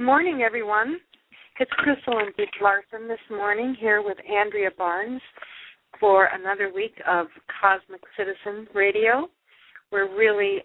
morning, everyone. It's Crystal and Dick Larson this morning here with Andrea Barnes for another week of Cosmic Citizen Radio. We're really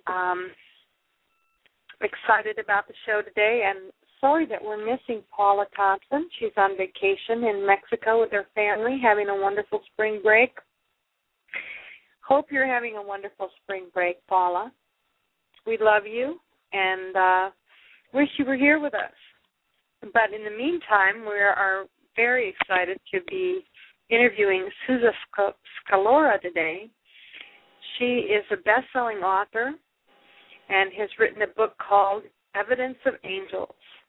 excited about the show today, and sorry that we're missing Paula Thompson. She's on vacation in Mexico with her family, having a wonderful spring break. Hope you're having a wonderful spring break, Paula. We love you and wish you were here with us. But in the meantime, we are very excited to be interviewing Souza Scalora today. She is a best-selling author and has written a book called Evidence of Angels.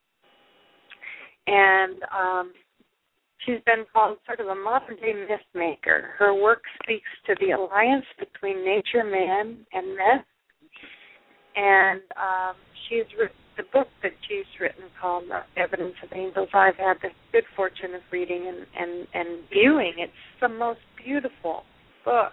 And she's been called sort of a modern-day myth maker. Her work speaks to the alliance between nature, man, and myth. And she's written the book that she's written called Evidence of Angels. I've had the good fortune of reading and viewing. It's the most beautiful book,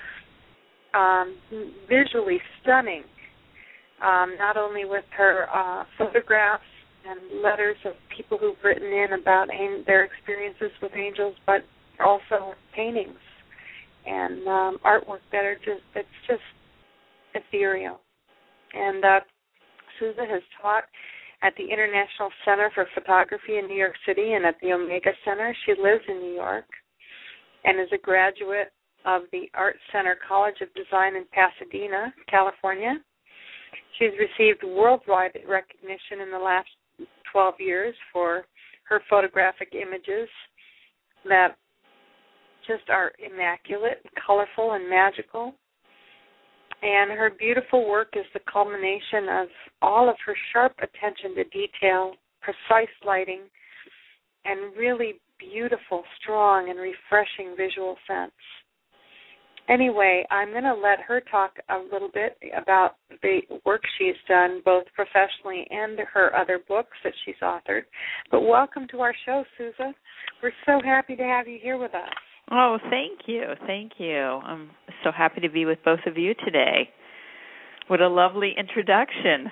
visually stunning, not only with her photographs and letters of people who've written in about their experiences with angels, but also paintings and artwork that's just ethereal. And Souza has taught at the International Center for Photography in New York City and at the Omega Center. She lives in New York and is a graduate of the Art Center College of Design in Pasadena, California. She's received worldwide recognition in the last 12 years for her photographic images that just are immaculate, colorful, and magical. And her beautiful work is the culmination of all of her sharp attention to detail, precise lighting, and really beautiful, strong, and refreshing visual sense. Anyway, I'm going to let her talk a little bit about the work she's done, both professionally and her other books that she's authored. But welcome to our show, Souza. We're so happy to have you here with us. Oh, thank you. Thank you. I'm so happy to be with both of you today. What a lovely introduction.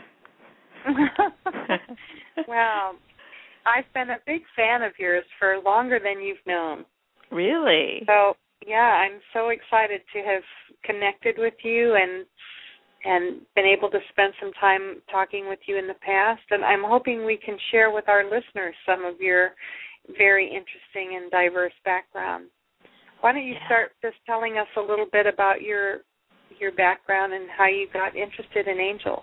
Well, I've been a big fan of yours for longer than you've known. Really? So, yeah, I'm so excited to have connected with you and been able to spend some time talking with you in the past. And I'm hoping we can share with our listeners some of your very interesting and diverse background. Why don't you start just telling us a little bit about your background and how you got interested in angels?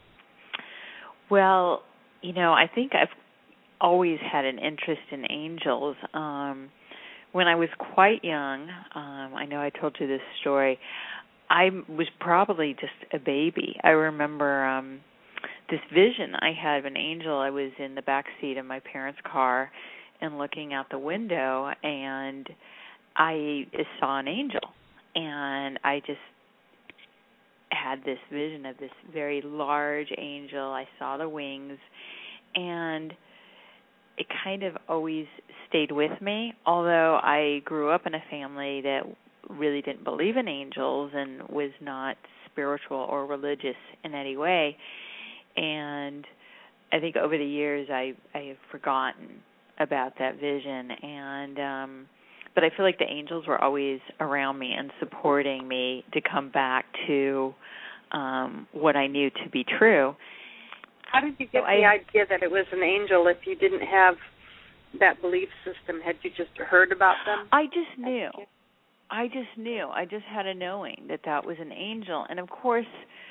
Well, I think I've always had an interest in angels. When I was quite young, I know I told you this story, I was probably just a baby. I remember this vision I had of an angel. I was in the back seat of my parents' car and looking out the window, and I saw an angel, and I just had this vision of this very large angel. I saw the wings, and it kind of always stayed with me, although I grew up in a family that really didn't believe in angels and was not spiritual or religious in any way. And I think over the years I have forgotten about that vision, and but I feel like the angels were always around me and supporting me to come back to what I knew to be true. How did you get the idea that it was an angel if you didn't have that belief system? Had you just heard about them? I just knew. I just had a knowing that was an angel. And, of course,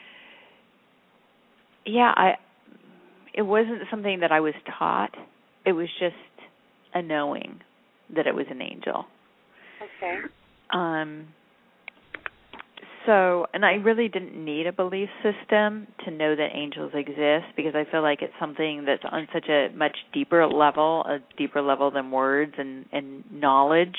it wasn't something that I was taught. It was just a knowing that it was an angel. Okay. And I really didn't need a belief system to know that angels exist, because I feel like it's something that's on such a much deeper level than words and knowledge.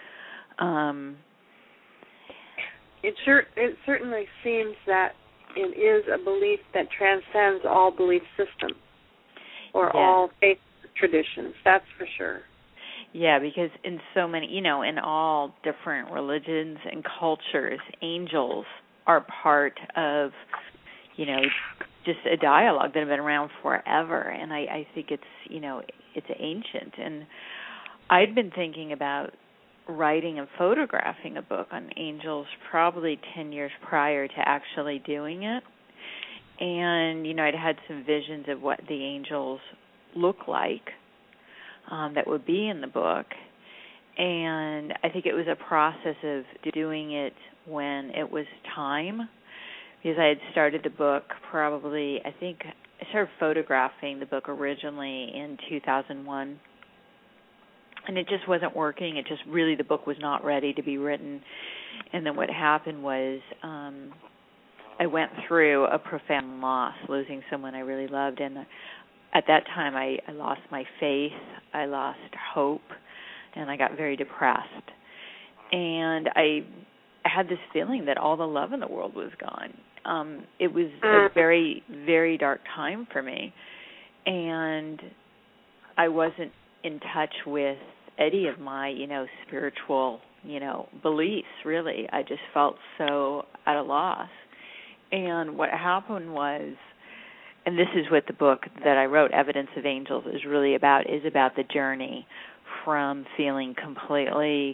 It certainly seems that it is a belief that transcends all belief systems or all faith traditions, that's for sure. Yeah, because in so many, in all different religions and cultures, angels are part of, just a dialogue that had been around forever, and I think it's, it's ancient. And I'd been thinking about writing and photographing a book on angels probably 10 years prior to actually doing it. And, I'd had some visions of what the angels look like that would be in the book. And I think it was a process of doing it when it was time, because I had started the book I started photographing the book originally in 2001. And it just wasn't working. The book was not ready to be written. And then what happened was I went through a profound loss, losing someone I really loved. And at that time, I lost my faith, I lost hope, and I got very depressed. And I had this feeling that all the love in the world was gone. It was a very, very dark time for me. And I wasn't in touch with any of my, spiritual, beliefs, really. I just felt so at a loss. And what happened was, and this is what the book that I wrote, Evidence of Angels, is really about, the journey from feeling completely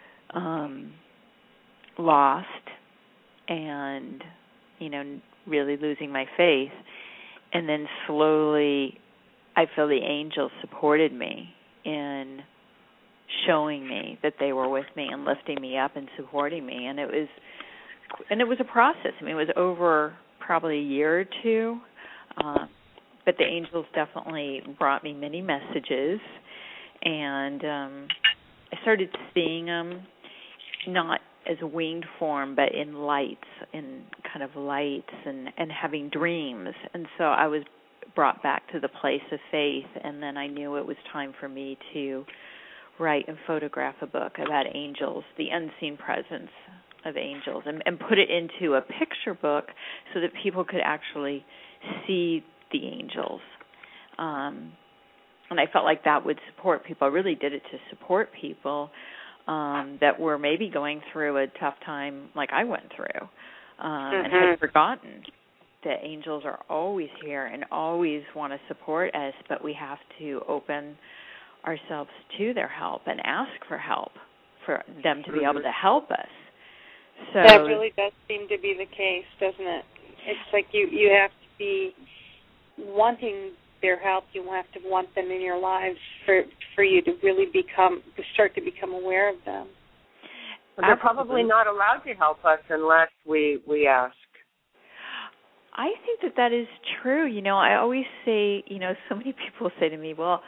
lost and, really losing my faith. And then slowly I feel the angels supported me in showing me that they were with me and lifting me up and supporting me. And it was a process. It was over probably a year or two. But the angels definitely brought me many messages, and I started seeing them not as a winged form, but in lights, and having dreams. And so I was brought back to the place of faith, and then I knew it was time for me to write and photograph a book about angels, the unseen presence of angels, and put it into a picture book so that people could actually see the angels. And I felt like that would support people. I really did it to support people that were maybe going through a tough time like I went through, and had forgotten that angels are always here and always want to support us, but we have to open ourselves to their help and ask for help for them to be able to help us. So that really does seem to be the case, doesn't it? It's like you have to be wanting their help. You have to want them in your lives for you to really start to become aware of them. They're probably not allowed to help us unless we ask. I think that is true. I always say, so many people say to me, well,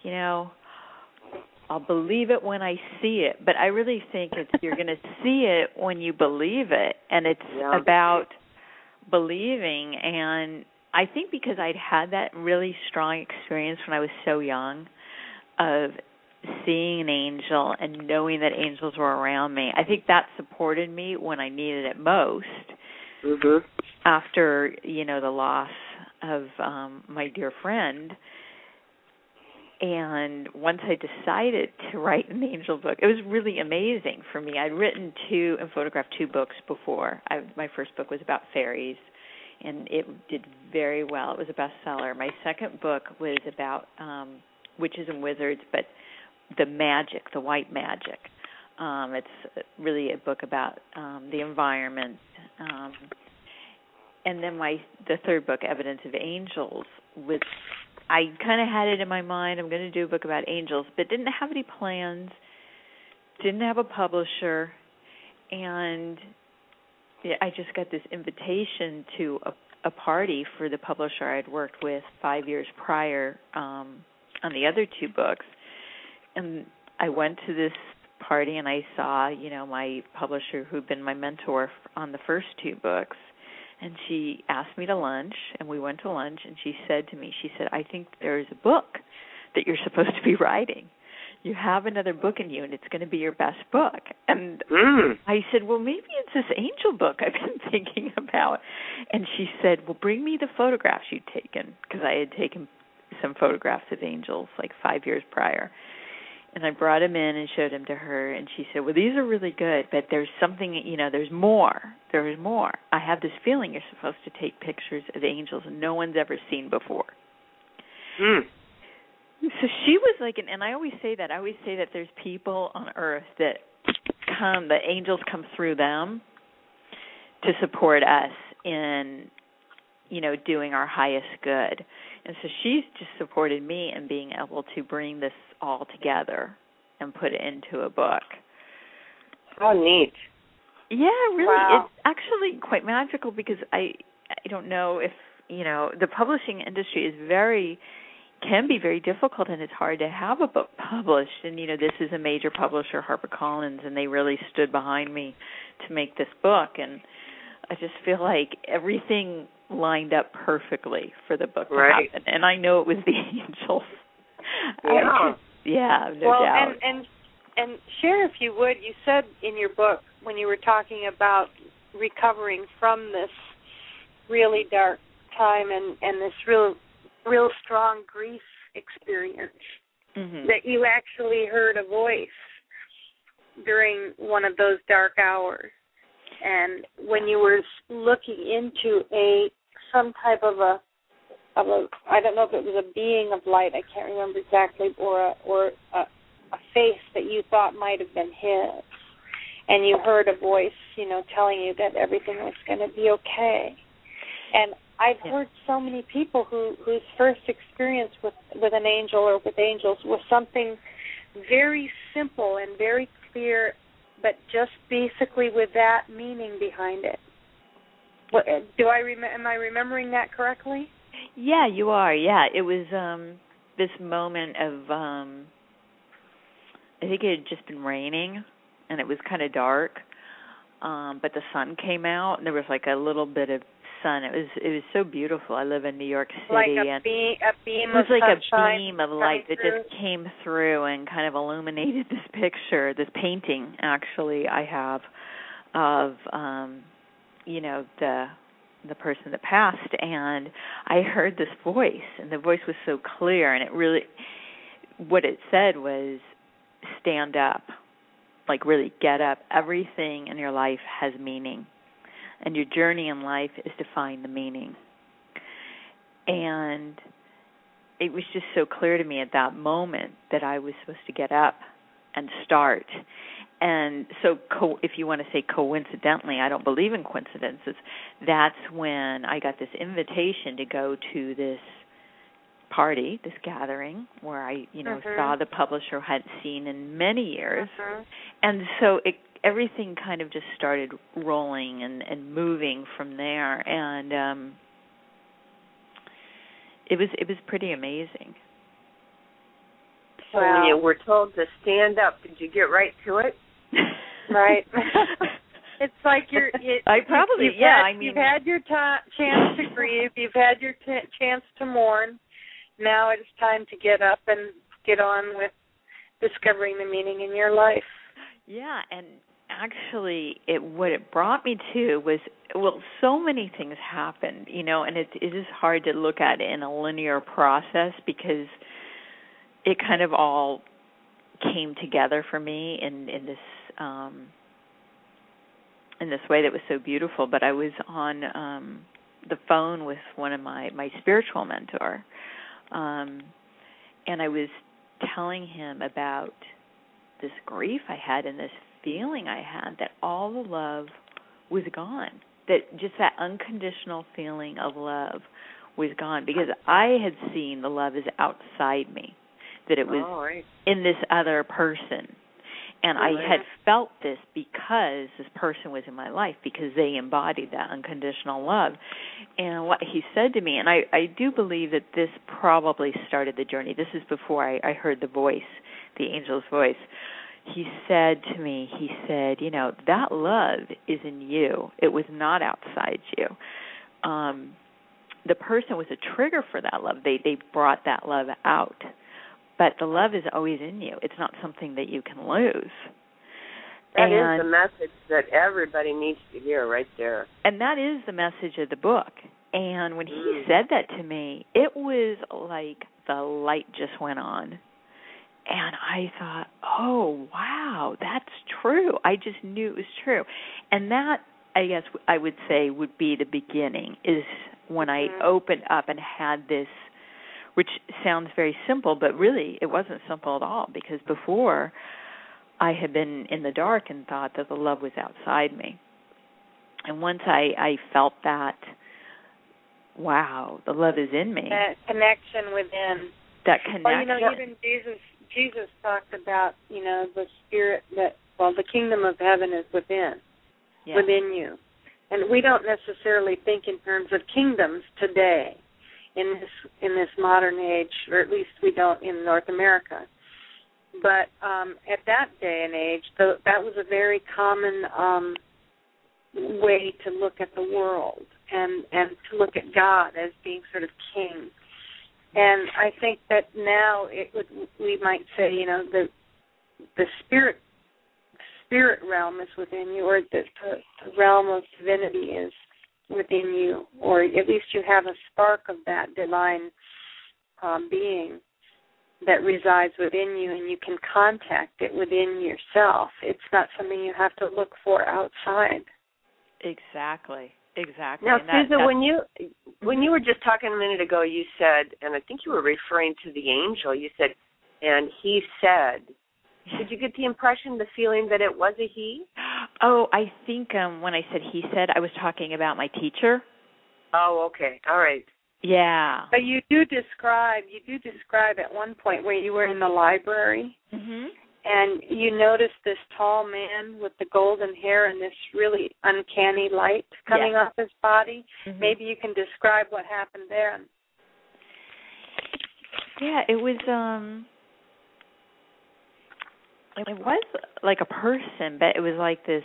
I'll believe it when I see it. But I really think you're going to see it when you believe it. And it's about believing. And I think because I'd had that really strong experience when I was so young of seeing an angel and knowing that angels were around me, I think that supported me when I needed it most. After, the loss of my dear friend. And once I decided to write an angel book, it was really amazing for me. I'd written and photographed 2 books before. My first book was about fairies, and it did very well. It was a bestseller. My second book was about witches and wizards, but the magic, the white magic. It's really a book about the environment. And then the third book, Evidence of Angels, I kind of had it in my mind, I'm going to do a book about angels, but didn't have any plans, didn't have a publisher, and I just got this invitation to a party for the publisher I'd worked with 5 years prior on the other 2 books. And I went to this party and I saw, my publisher who'd been my mentor on the first 2 books. And she asked me to lunch, and we went to lunch, and she said to me, I think there's a book that you're supposed to be writing. You have another book in you, and it's going to be your best book. And I said, well, maybe it's this angel book I've been thinking about. And she said, well, bring me the photographs you'd taken, because I had taken some photographs of angels like 5 years prior. And I brought him in and showed him to her, and she said, well, these are really good, but there's something, there's more. There's more. I have this feeling you're supposed to take pictures of angels no one's ever seen before. So she was like, and I always say that. I always say that there's people on Earth that the angels come through them to support us in, doing our highest good. And so she's just supported me in being able to bring this all together and put it into a book. How neat. Yeah, really. Wow. It's actually quite magical because I don't know if, the publishing industry can be very difficult, and it's hard to have a book published. And, this is a major publisher, HarperCollins, and they really stood behind me to make this book. And I just feel like everything lined up perfectly for the book to happen. And I know it was the angels. Yeah. No doubt. And share, if you would, you said in your book when you were talking about recovering from this really dark time and this real strong grief experience, that you actually heard a voice during one of those dark hours. And when you were looking into some type of a I don't know if it was a being of light, I can't remember exactly, or a face that you thought might have been his, and you heard a voice, telling you that everything was going to be okay. And I've heard so many people whose first experience with an angel or with angels was something very simple and very clear, but just basically with that meaning behind it. Am I remembering that correctly? Yeah, you are. Yeah, it was this moment of, I think it had just been raining, and it was kind of dark, but the sun came out, and there was like a little bit of sun. It was so beautiful. I live in New York City, like and beam it was like a beam of light that through. just came through and kind of illuminated this picture, this painting. Actually, I have of the person that passed, and I heard this voice, and the voice was so clear, and it really, what it said was, stand up, like really get up. Everything in your life has meaning, and your journey in life is to find the meaning. And it was just so clear to me at that moment that I was supposed to get up and start. And so if you want to say coincidentally, I don't believe in coincidences, that's when I got this invitation to go to this party, this gathering, where I, saw the publisher I hadn't seen in many years. And so everything kind of just started rolling and moving from there. And it was pretty amazing. So when you were told to stand up, did you get right to it? Right. It's like you've had your chance to grieve, you've had your chance to mourn. Now it's time to get up and get on with discovering the meaning in your life. Yeah, and actually what it brought me to was, so many things happened, and it is hard to look at it in a linear process because it kind of all came together for me in this way that was so beautiful. But I was on the phone with one of my spiritual mentor, and I was telling him about this grief I had and this feeling I had that all the love was gone, that just that unconditional feeling of love was gone, because I had seen the love is outside me, that it was in this other person. And I had felt this because this person was in my life, because they embodied that unconditional love. And what he said to me, and I do believe that this probably started the journey. This is before I heard the voice, the angel's voice. He said to me, that love is in you. It was not outside you. The person was a trigger for that love. They brought that love out. But the love is always in you. It's not something that you can lose. That is the message that everybody needs to hear right there. And that is the message of the book. And when he said that to me, it was like the light just went on. And I thought, oh, wow, that's true. I just knew it was true. And that, I guess I would say, would be the beginning, is when I opened up and had this, which sounds very simple, but really it wasn't simple at all, because before I had been in the dark and thought that the love was outside me. And once I felt that, wow, the love is in me. That connection within. That connection. Well, even Jesus talked about, the spirit the kingdom of heaven is within you. And we don't necessarily think in terms of kingdoms today in this modern age, or at least we don't in North America. But at that day and age, that was a very common way to look at the world and to look at God as being sort of king. And I think that now we might say, the spirit realm is within you, or the realm of divinity is within you, or at least you have a spark of that divine being that resides within you, and you can contact it within yourself. It's not something you have to look for outside. Exactly. Now, Susan, when you were just talking a minute ago, you said, and I think you were referring to the angel, you said, and he said. Did you get the impression, the feeling that it was a he? Oh, I think when I said he said, I was talking about my teacher. Oh, okay. All right. Yeah. But you do describe at one point where you were in the library, and you noticed this tall man with the golden hair and this really uncanny light coming off his body. Maybe you can describe what happened there. Yeah, it was like a person, but it was like this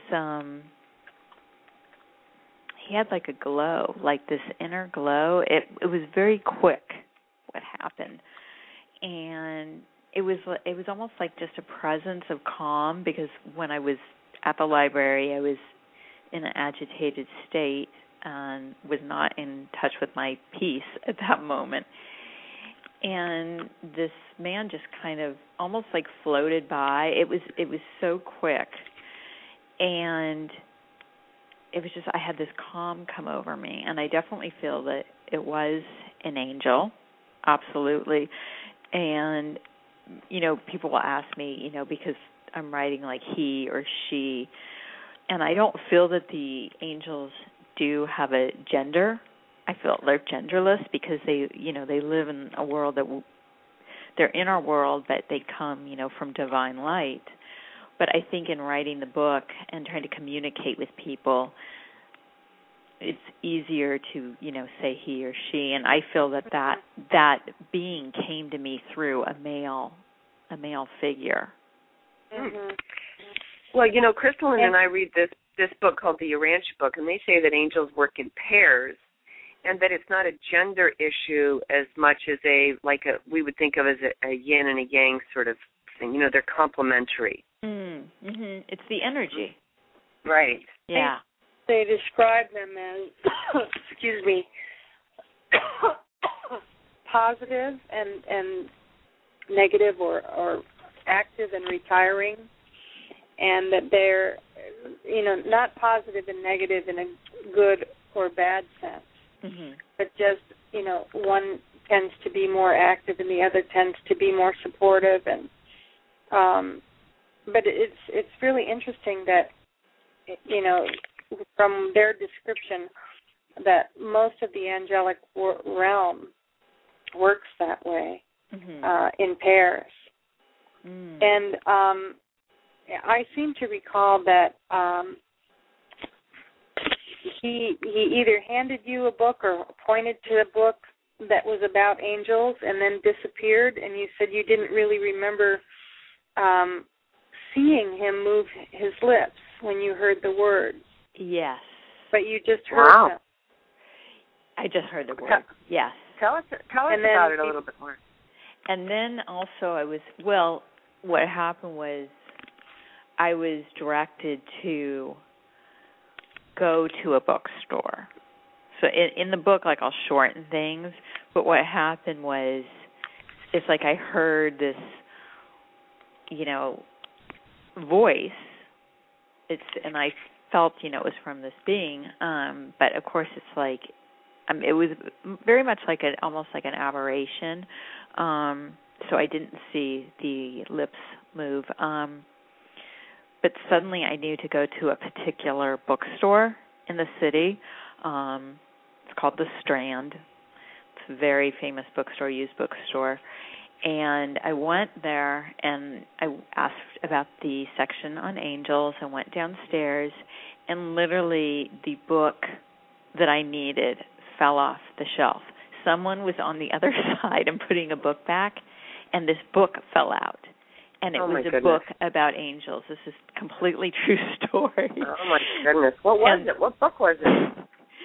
he had like a glow, like this inner glow. It was very quick what happened. And it was almost like just a presence of calm, because when I was at the library, I was in an agitated state and was not in touch with my peace at that moment. And this man just kind of almost like floated by. It was so quick. And it was just, I had this calm come over me, and I definitely feel that it was an angel, absolutely. And people will ask me, because I'm writing like he or she, and I don't feel that the angels do have a gender. I feel they're genderless, because they live in a world that they're in our world, but they come, from divine light. But I think in writing the book and trying to communicate with people, it's easier to, say he or she. And I feel that being came to me through a male figure. Mm-hmm. Well, Crystalline and I read this book called the Urantia book, and they say that angels work in pairs, and that it's not a gender issue as much as we would think of as a yin and a yang sort of thing. They're complementary. Mm-hmm. It's the energy. Right. Yeah. They describe them as, excuse me, positive and negative, or active and retiring, and that they're, not positive and negative in a good or bad sense, but just, one tends to be more active and the other tends to be more supportive, and but it's really interesting that, from their description, that most of the angelic realm works that way, in pairs. And I seem to recall that he either handed you a book or pointed to a book that was about angels and then disappeared, and you said you didn't really remember seeing him move his lips when you heard the words. Yes. But you just heard them. I just heard the word. Yes. Tell us about it a little bit more. And then also what happened was I was directed to go to a bookstore. So in the book, I'll shorten things, but what happened was, it's like I heard this voice. And I felt, it was from this being. But of course, it's like, it was very much like almost like an aberration. So I didn't see the lips move. But suddenly I knew to go to a particular bookstore in the city. It's called The Strand. It's a very famous bookstore, used bookstore. And I went there and I asked about the section on angels and went downstairs, and literally the book that I needed fell off the shelf. Someone was on the other side and putting a book back, and this book fell out. And it was a book about angels. This is a completely true story. Oh, my goodness. What was it? What book was it?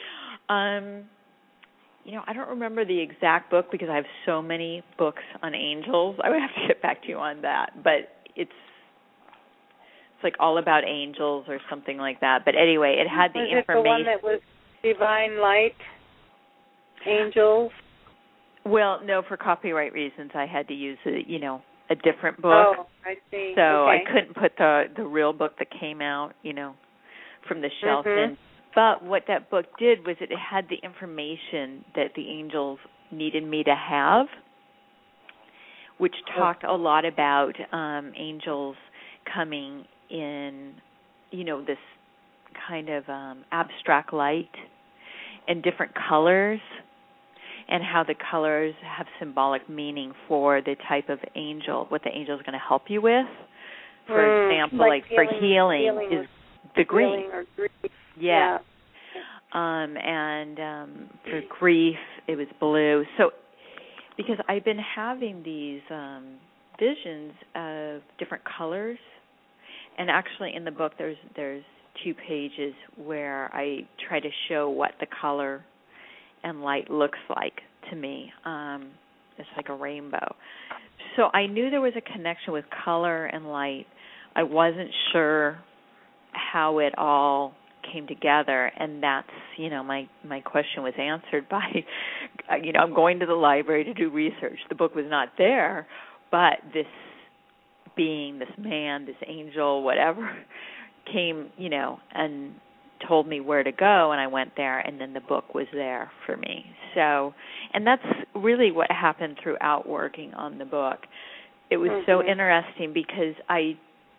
I don't remember the exact book because I have so many books on angels. I would have to get back to you on that. But it's like all about angels or something like that. But anyway, it had the information. Was it the one that was Divine Light, Angels? Well, no, for copyright reasons, I had to use a different book. Oh, I see. So okay. I couldn't put the real book that came out, from the shelf in. But what that book did was it had the information that the angels needed me to have, which talked a lot about angels coming in, this kind of abstract light and different colors, and how the colors have symbolic meaning for the type of angel, what the angel is going to help you with. For example, like for healing is the green. Or grief. Yeah. And for grief, it was blue. So, because I've been having these visions of different colors, and actually in the book there's 2 pages where I try to show what the color and light looks like to me. It's like a rainbow. So I knew there was a connection with color and light. I wasn't sure how it all came together, and that's, my question was answered by, I'm going to the library to do research. The book was not there, but this being, this man, this angel, whatever, came, and told me where to go, and I went there, and then the book was there for me. So, and that's really what happened throughout working on the book. It was so interesting because I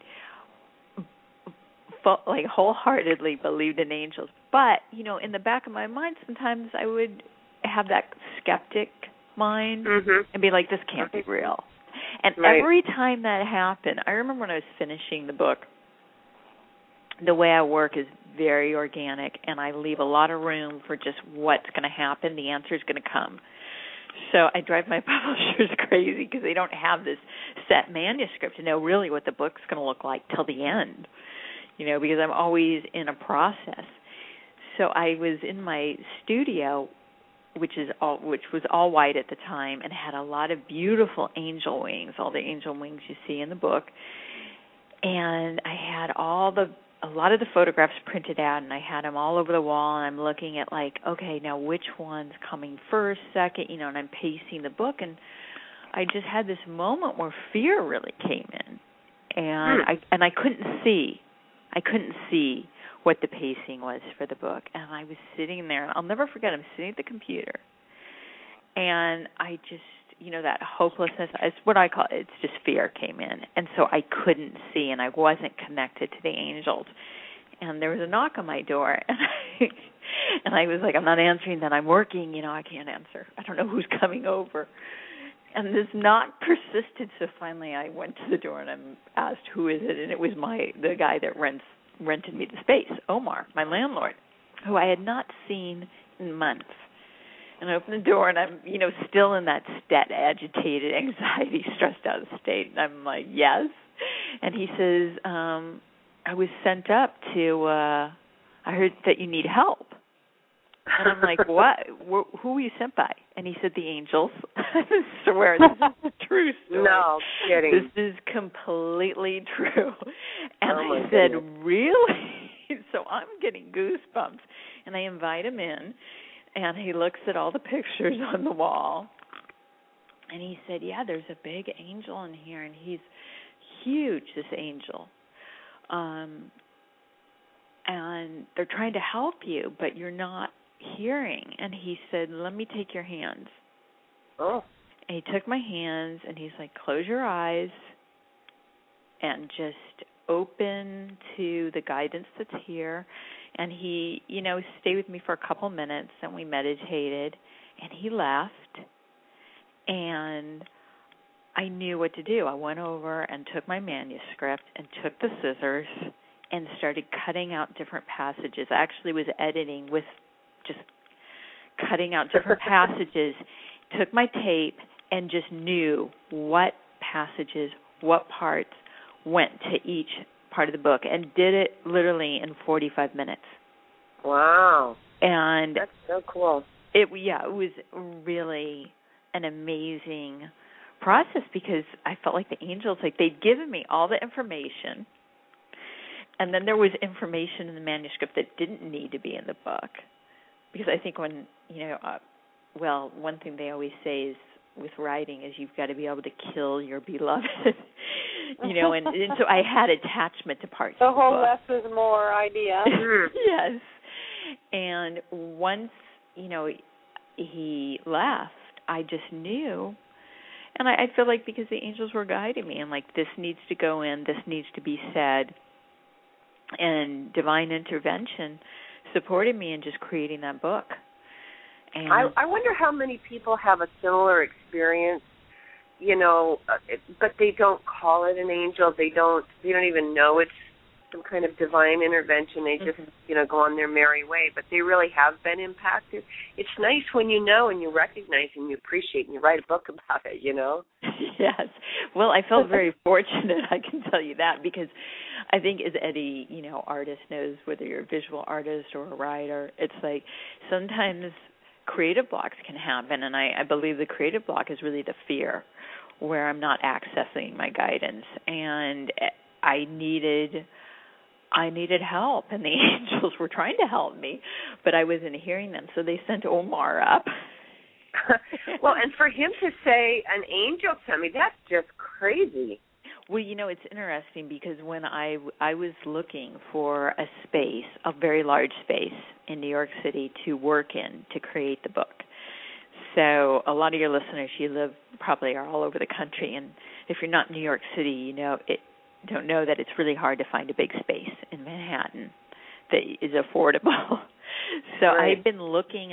wholeheartedly believed in angels. But, in the back of my mind, sometimes I would have that skeptic mind and be like, this can't be real. And every time that happened, I remember when I was finishing the book, the way I work is very organic, and I leave a lot of room for just what's going to happen. The answer is going to come. So I drive my publishers crazy because they don't have this set manuscript to know really what the book's going to look like till the end, because I'm always in a process. So I was in my studio, which was all white at the time, and had a lot of beautiful angel wings, all the angel wings you see in the book. And I had a lot of the photographs printed out, and I had them all over the wall, and I'm looking at okay, now which one's coming first, second, and I'm pacing the book, and I just had this moment where fear really came in, and I couldn't see what the pacing was for the book, and I was sitting there, and I'll never forget, I'm sitting at the computer, and I just, that hopelessness, it's what I call it, it's just fear came in, and so I couldn't see, and I wasn't connected to the angels, and there was a knock on my door, and I was like, I'm not answering that, I'm working, I can't answer, I don't know who's coming over, and this knock persisted, so finally I went to the door, and I asked, who is it, and it was the guy that rented me the space, Omar, my landlord, who I had not seen in months. And I open the door, and I'm, still in that agitated, anxiety, stressed out state. And I'm like, yes. And he says, I was sent up to, I heard that you need help. And I'm like, what? Who were you sent by? And he said, the angels. I swear, this is a true story. No kidding. This is completely true. And I said, really? So I'm getting goosebumps. And I invite him in. And he looks at all the pictures on the wall, and he said, yeah, there's a big angel in here, and he's huge, this angel. And they're trying to help you, but you're not hearing. And he said, let me take your hands. Oh. And he took my hands, and he's like, close your eyes and just open to the guidance that's here. And he, stayed with me for a couple minutes, and we meditated, and he left. And I knew what to do. I went over and took my manuscript and took the scissors and started cutting out different passages. I actually was editing with just cutting out different passages, took my tape, and just knew what passages, what parts went to each part of the book, and did it literally in 45 minutes. Wow. And that's so cool. It was really an amazing process, because I felt like the angels, like they'd given me all the information, and then there was information in the manuscript that didn't need to be in the book. Because I think when, one thing they always say is with writing is you've got to be able to kill your beloved, and so I had attachment to parts of the book. The whole less is more idea. Yes. And once, he left, I just knew. And I feel like because the angels were guiding me and like, this needs to go in, this needs to be said, and divine intervention supported me in just creating that book. And I wonder how many people have a similar experience, but they don't call it an angel. They don't even know it's some kind of divine intervention. They just, go on their merry way, but they really have been impacted. It's nice when you know and you recognize and you appreciate and you write a book about it, Yes. Well, I felt very fortunate, I can tell you that, because I think as any, artist knows, whether you're a visual artist or a writer, it's like sometimes creative blocks can happen, and I believe the creative block is really the fear, where I'm not accessing my guidance, and I needed help, and the angels were trying to help me, but I wasn't hearing them, so they sent Omar up. Well, and for him to say an angel sent me, that's just crazy. Well, it's interesting because when I was looking for a space, a very large space in New York City to work in to create the book. So a lot of your listeners, probably are all over the country, and if you're not in New York City, don't know that it's really hard to find a big space in Manhattan that is affordable. So right. I've been looking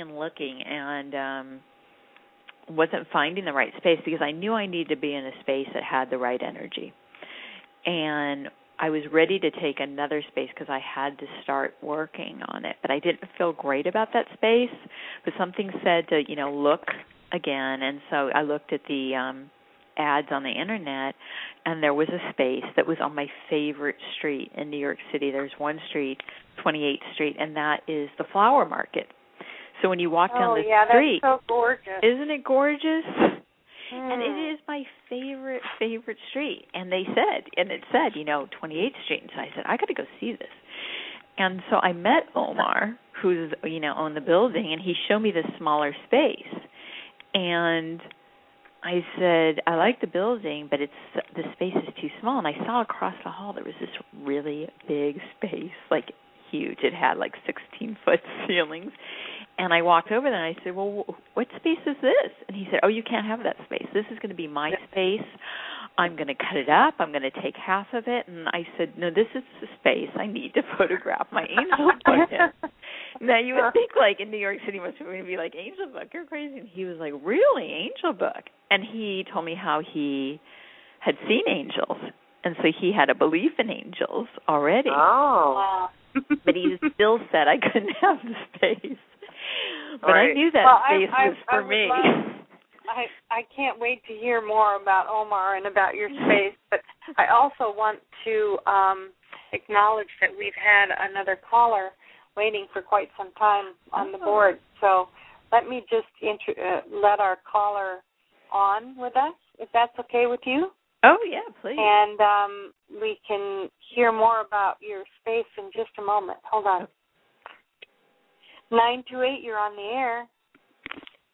and wasn't finding the right space because I knew I needed to be in a space that had the right energy. And I was ready to take another space because I had to start working on it. But I didn't feel great about that space. But something said to, look again. And so I looked at the ads on the Internet, and there was a space that was on my favorite street in New York City. There's one street, 28th Street, and that is the Flower Market. So when you walk down the street, that's so gorgeous. Isn't it gorgeous? And it is my favorite street. And it said, 28th Street. And so I said, I got to go see this. And so I met Omar, who's, owned the building, and he showed me this smaller space. And I said, I like the building, but the space is too small. And I saw across the hall there was this really big space, like huge. It had like 16-foot ceilings. And I walked over there and I said, well, what space is this? And he said, oh, you can't have that space. This is going to be my space. I'm going to cut it up. I'm going to take half of it. And I said, no, this is the space I need to photograph my angel book in. Now, you would think, like, in New York City, most people would be like, angel book, you're crazy. And he was like, really, angel book? And he told me how he had seen angels. And so he had a belief in angels already. Oh. But he still said I couldn't have the space. But right. I knew that space was for me. I can't wait to hear more about Omar and about your space, but I also want to acknowledge that we've had another caller waiting for quite some time on the board. So let me just let our caller on with us, if that's okay with you. Oh, yeah, please. And we can hear more about your space in just a moment. Hold on. 928, you're on the air.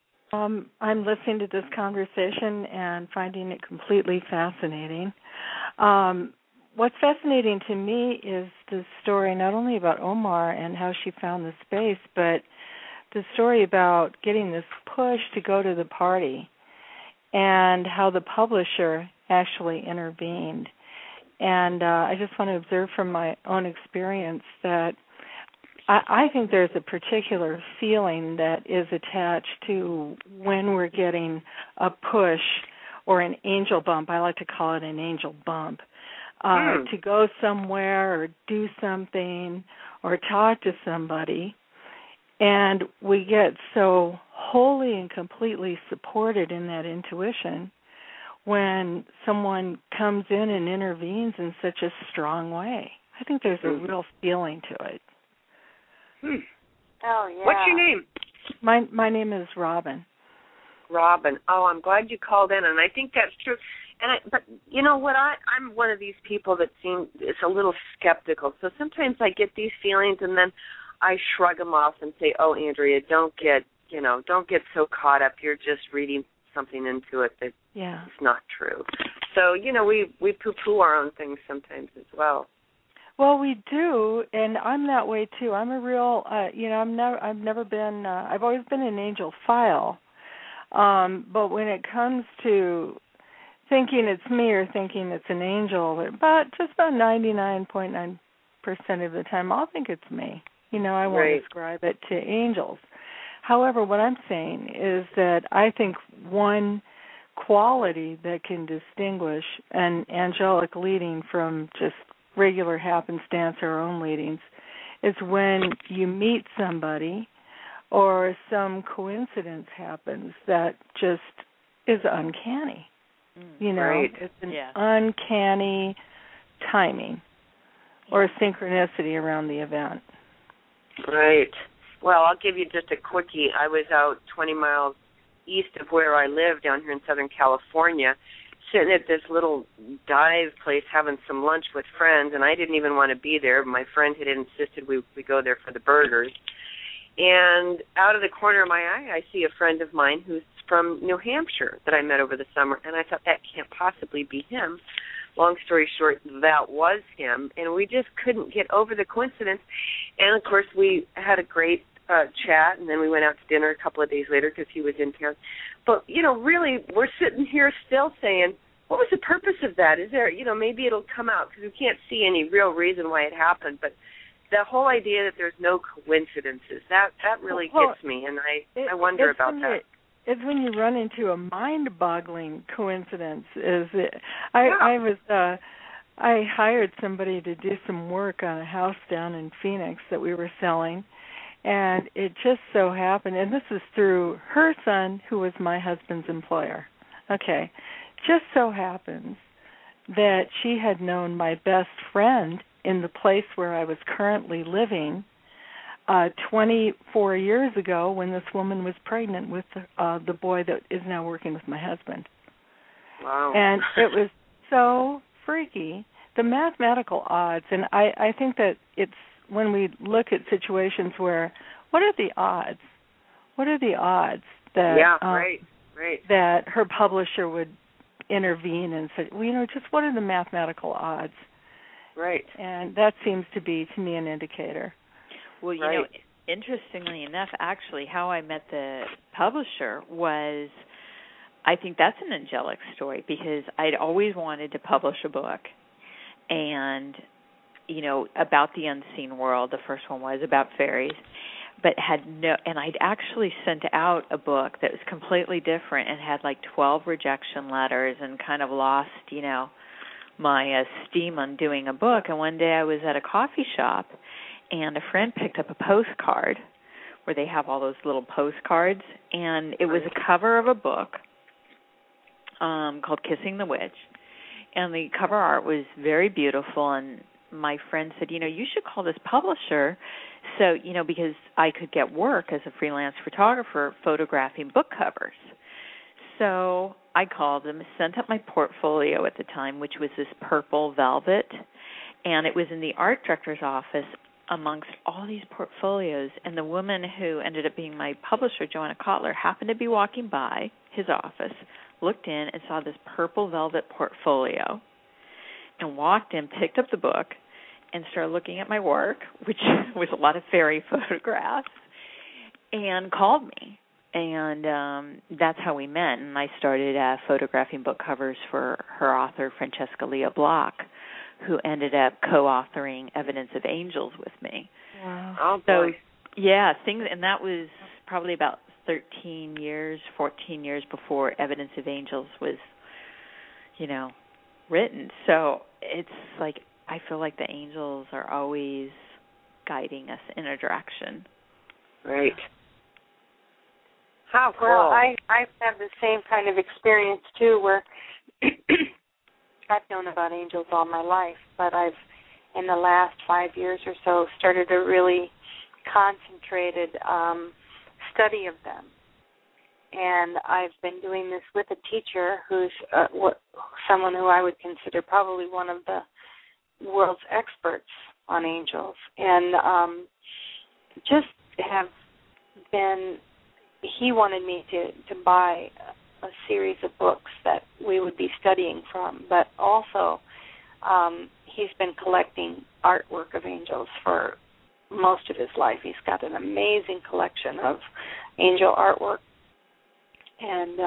I'm listening to this conversation and finding it completely fascinating. What's fascinating to me is the story not only about Omar and how she found the space, but the story about getting this push to go to the party and how the publisher actually intervened. And I just want to observe from my own experience that I think there's a particular feeling that is attached to when we're getting a push or an angel bump. I like to call it an angel bump. To go somewhere or do something or talk to somebody, and we get so wholly and completely supported in that intuition when someone comes in and intervenes in such a strong way. I think there's a real feeling to it. Oh, yeah. What's your name? My name is Robin. Robin. Oh, I'm glad you called in, and I think that's true. But you know what? I'm one of these people that is a little skeptical. So sometimes I get these feelings, and then I shrug them off and say, "Oh, Andrea, don't get so caught up. You're just reading something into it that is not true." So we poo-poo our own things sometimes as well. Well, we do, and I'm that way too. I'm a real, I've never been. I've always been an angel file, but when it comes to thinking it's me or thinking it's an angel, just about 99.9% of the time, I'll think it's me. I won't ascribe it to angels. However, what I'm saying is that I think one quality that can distinguish an angelic leading from just regular happenstance or own leadings is when you meet somebody or some coincidence happens that just is uncanny. It's an uncanny timing or synchronicity around the event. Right. Well, I'll give you just a quickie. I was out 20 miles east of where I live down here in Southern California, sitting at this little dive place having some lunch with friends, and I didn't even want to be there. My friend had insisted we go there for the burgers. And out of the corner of my eye, I see a friend of mine who's from New Hampshire that I met over the summer, and I thought, that can't possibly be him. Long story short, that was him, and we just couldn't get over the coincidence. And, of course, we had a great chat, and then we went out to dinner a couple of days later because he was in town. But, really, we're sitting here still saying, what was the purpose of that? Is there, maybe it'll come out because we can't see any real reason why it happened, but the whole idea that there's no coincidences, that really gets me, and I wonder about that. It's when you run into a mind-boggling coincidence. I hired somebody to do some work on a house down in Phoenix that we were selling, and it just so happened, and this is through her son, who was my husband's employer. Okay, just so happens that she had known my best friend in the place where I was currently living 24 years ago when this woman was pregnant with the boy that is now working with my husband. Wow. And it was so freaky. The mathematical odds, and I think that it's when we look at situations where, what are the odds? What are the odds that that her publisher would intervene and say, just what are the mathematical odds? Right. And that seems to be, to me, an indicator. Well, interestingly enough, actually, how I met the publisher was, I think that's an angelic story because I'd always wanted to publish a book and, about the unseen world. The first one was about fairies, but and I'd actually sent out a book that was completely different and had like 12 rejection letters and kind of lost, my steam on doing a book. And one day I was at a coffee shop, and a friend picked up a postcard where they have all those little postcards, and it was a cover of a book called Kissing the Witch, and the cover art was very beautiful, and my friend said, you should call this publisher so, because I could get work as a freelance photographer photographing book covers. So I called them, sent up my portfolio at the time, which was this purple velvet, and it was in the art director's office amongst all these portfolios, and the woman who ended up being my publisher, Joanna Kotler, happened to be walking by his office, looked in, and saw this purple velvet portfolio. and walked in, picked up the book, and started looking at my work, which was a lot of fairy photographs, and called me. And that's how we met. And I started photographing book covers for her author, Francesca Lia Block, who ended up co-authoring Evidence of Angels with me. Wow. Oh, boy. So, yeah, and that was probably about 14 years before Evidence of Angels was, written. So it's like I feel like the angels are always guiding us in a direction. Right. How cool. Well, I've had the same kind of experience, too, where I've known about angels all my life, but I've, in the last 5 years or so, started a really concentrated study of them. And I've been doing this with a teacher who's someone who I would consider probably one of the world's experts on angels. And just have been, he wanted me to buy a series of books that we would be studying from, but also he's been collecting artwork of angels for most of his life. He's got an amazing collection of angel artwork. And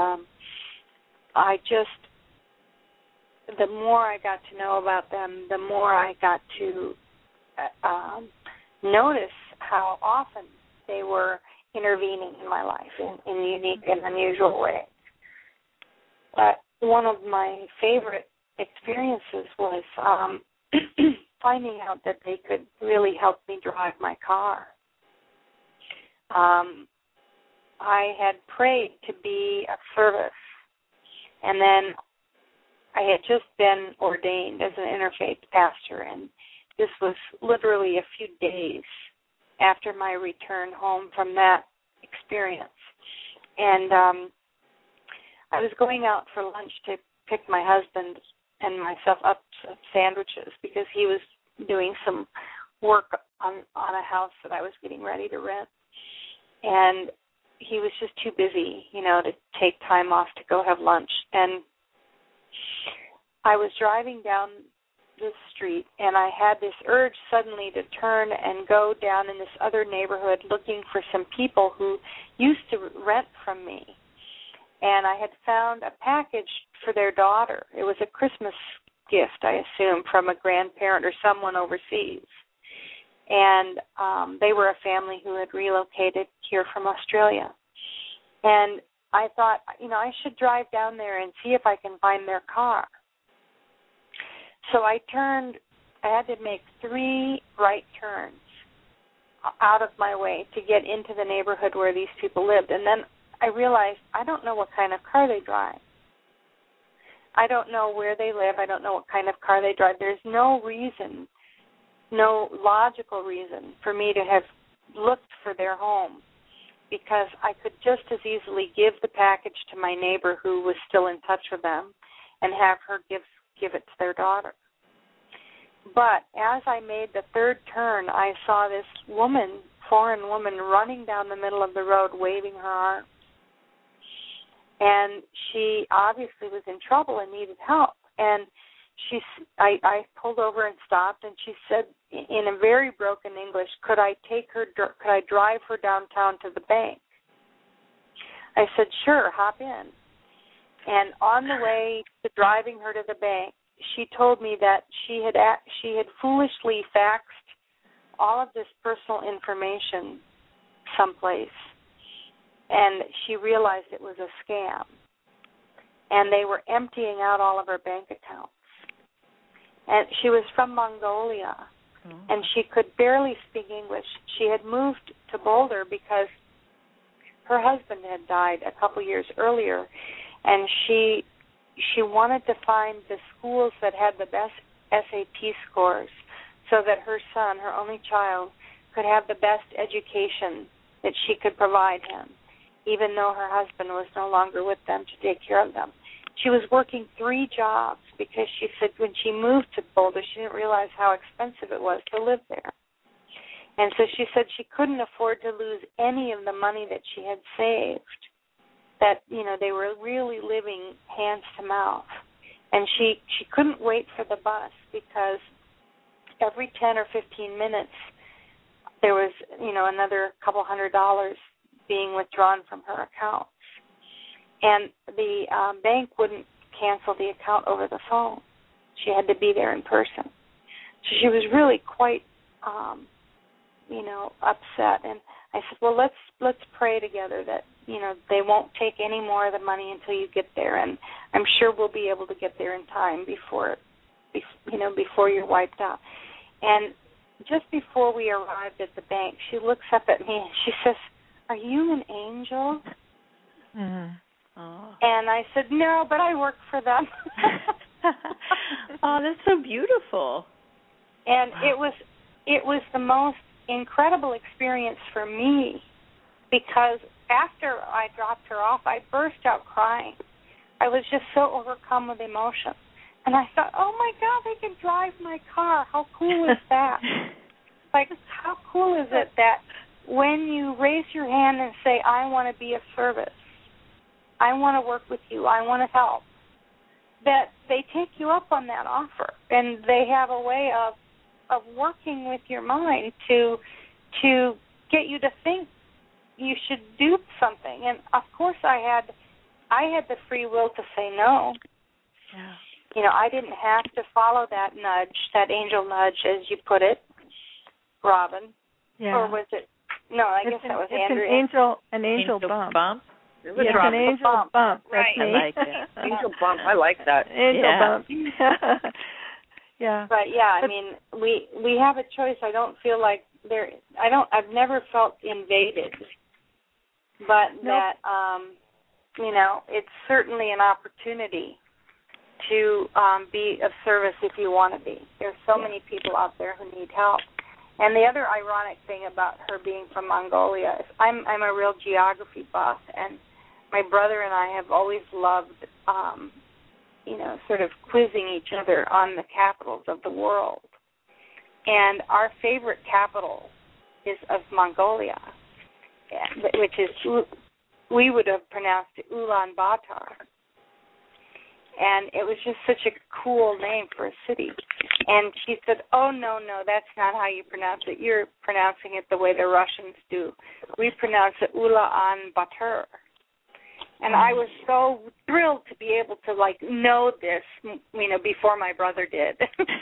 the more I got to know about them, the more I got to notice how often they were intervening in my life in unique and unusual ways. But one of my favorite experiences was finding out that they could really help me drive my car. I had prayed to be of service, and then I had just been ordained as an interfaith pastor, and this was literally a few days after my return home from that experience. And I was going out for lunch to pick my husband and myself up some sandwiches because he was doing some work on a house that I was getting ready to rent. And he was just too busy, to take time off to go have lunch. And I was driving down this street, and I had this urge suddenly to turn and go down in this other neighborhood looking for some people who used to rent from me. And I had found a package for their daughter. It was a Christmas gift, I assume, from a grandparent or someone overseas. And they were a family who had relocated here from Australia. And I thought, I should drive down there and see if I can find their car. So I had to make 3 right turns out of my way to get into the neighborhood where these people lived. And then I realized I don't know what kind of car they drive. I don't know where they live. I don't know what kind of car they drive. There's no reason, no logical reason for me to have looked for their home, because I could just as easily give the package to my neighbor who was still in touch with them and have her give it to their daughter. But as I made the 3rd turn, I saw this foreign woman, running down the middle of the road waving her arms. And she obviously was in trouble and needed help. And I pulled over and stopped, and she said in a very broken English, could I drive her downtown to the bank? I said, sure, hop in. And on the way to driving her to the bank, she told me that she had foolishly faxed all of this personal information someplace, and she realized it was a scam. And they were emptying out all of her bank accounts. And she was from Mongolia, and she could barely speak English. She had moved to Boulder because her husband had died a couple years earlier, and she wanted to find the schools that had the best SAT scores so that her son, her only child, could have the best education that she could provide him, even though her husband was no longer with them to take care of them. She was working 3 jobs because she said when she moved to Boulder, she didn't realize how expensive it was to live there. And so she said she couldn't afford to lose any of the money that she had saved, that, they were really living hands to mouth. And she couldn't wait for the bus because every 10 or 15 minutes there was, another couple $100 being withdrawn from her account. And the bank wouldn't cancel the account over the phone. She had to be there in person. So she was really quite, upset. And I said, well, let's pray together that, they won't take any more of the money until you get there. And I'm sure we'll be able to get there in time before you're wiped out. And just before we arrived at the bank, she looks up at me and she says, are you an angel? Mm-hmm. Oh. And I said, no, but I work for them. Oh, that's so beautiful. And it was the most incredible experience for me, because after I dropped her off, I burst out crying. I was just so overcome with emotion. And I thought, oh, my God, they can drive my car. How cool is that? Like, how cool is it that when you raise your hand and say, I want to be of service, I want to work with you, I want to help, that they take you up on that offer, and they have a way of working with your mind to get you to think you should do something. And of course, I had the free will to say no. Yeah. I didn't have to follow that nudge, that angel nudge, as you put it, Robin. Yeah. Or was it? No, I guess that was Andrea. It's an angel bump. It was It's an angel bump. That's right. me. I like it. Angel bump. I like that. Angel bump. Yeah. But I mean, we have a choice. I don't feel like I've never felt invaded, but nope. that it's certainly an opportunity to be of service if you want to be. There's so many people out there who need help. And the other ironic thing about her being from Mongolia is I'm a real geography buff, and my brother and I have always loved, sort of quizzing each other on the capitals of the world. And our favorite capital is of Mongolia, which is, we would have pronounced it Ulaanbaatar. And it was just such a cool name for a city. And she said, oh, no, that's not how you pronounce it. You're pronouncing it the way the Russians do. We pronounce it Ulaanbaatar. And I was so thrilled to be able to, know this, before my brother did.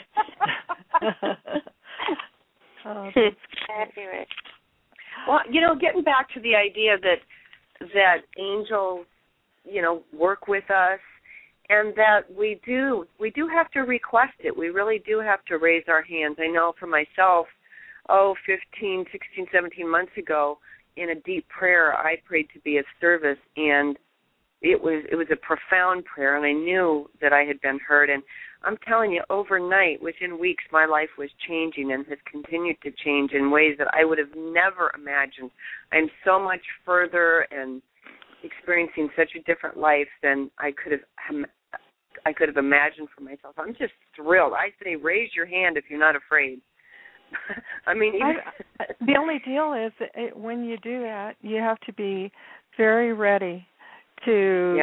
Anyway. Well, getting back to the idea that angels, work with us, and that we do have to request it. We really do have to raise our hands. I know for myself, 15, 16, 17 months ago, in a deep prayer, I prayed to be of service, and it was a profound prayer, and I knew that I had been heard. And I'm telling you, overnight, within weeks, my life was changing and has continued to change in ways that I would have never imagined. I'm so much further and experiencing such a different life than I could have imagined for myself. I'm just thrilled. I say, raise your hand if you're not afraid. I mean, the only deal is that when you do that, you have to be very ready to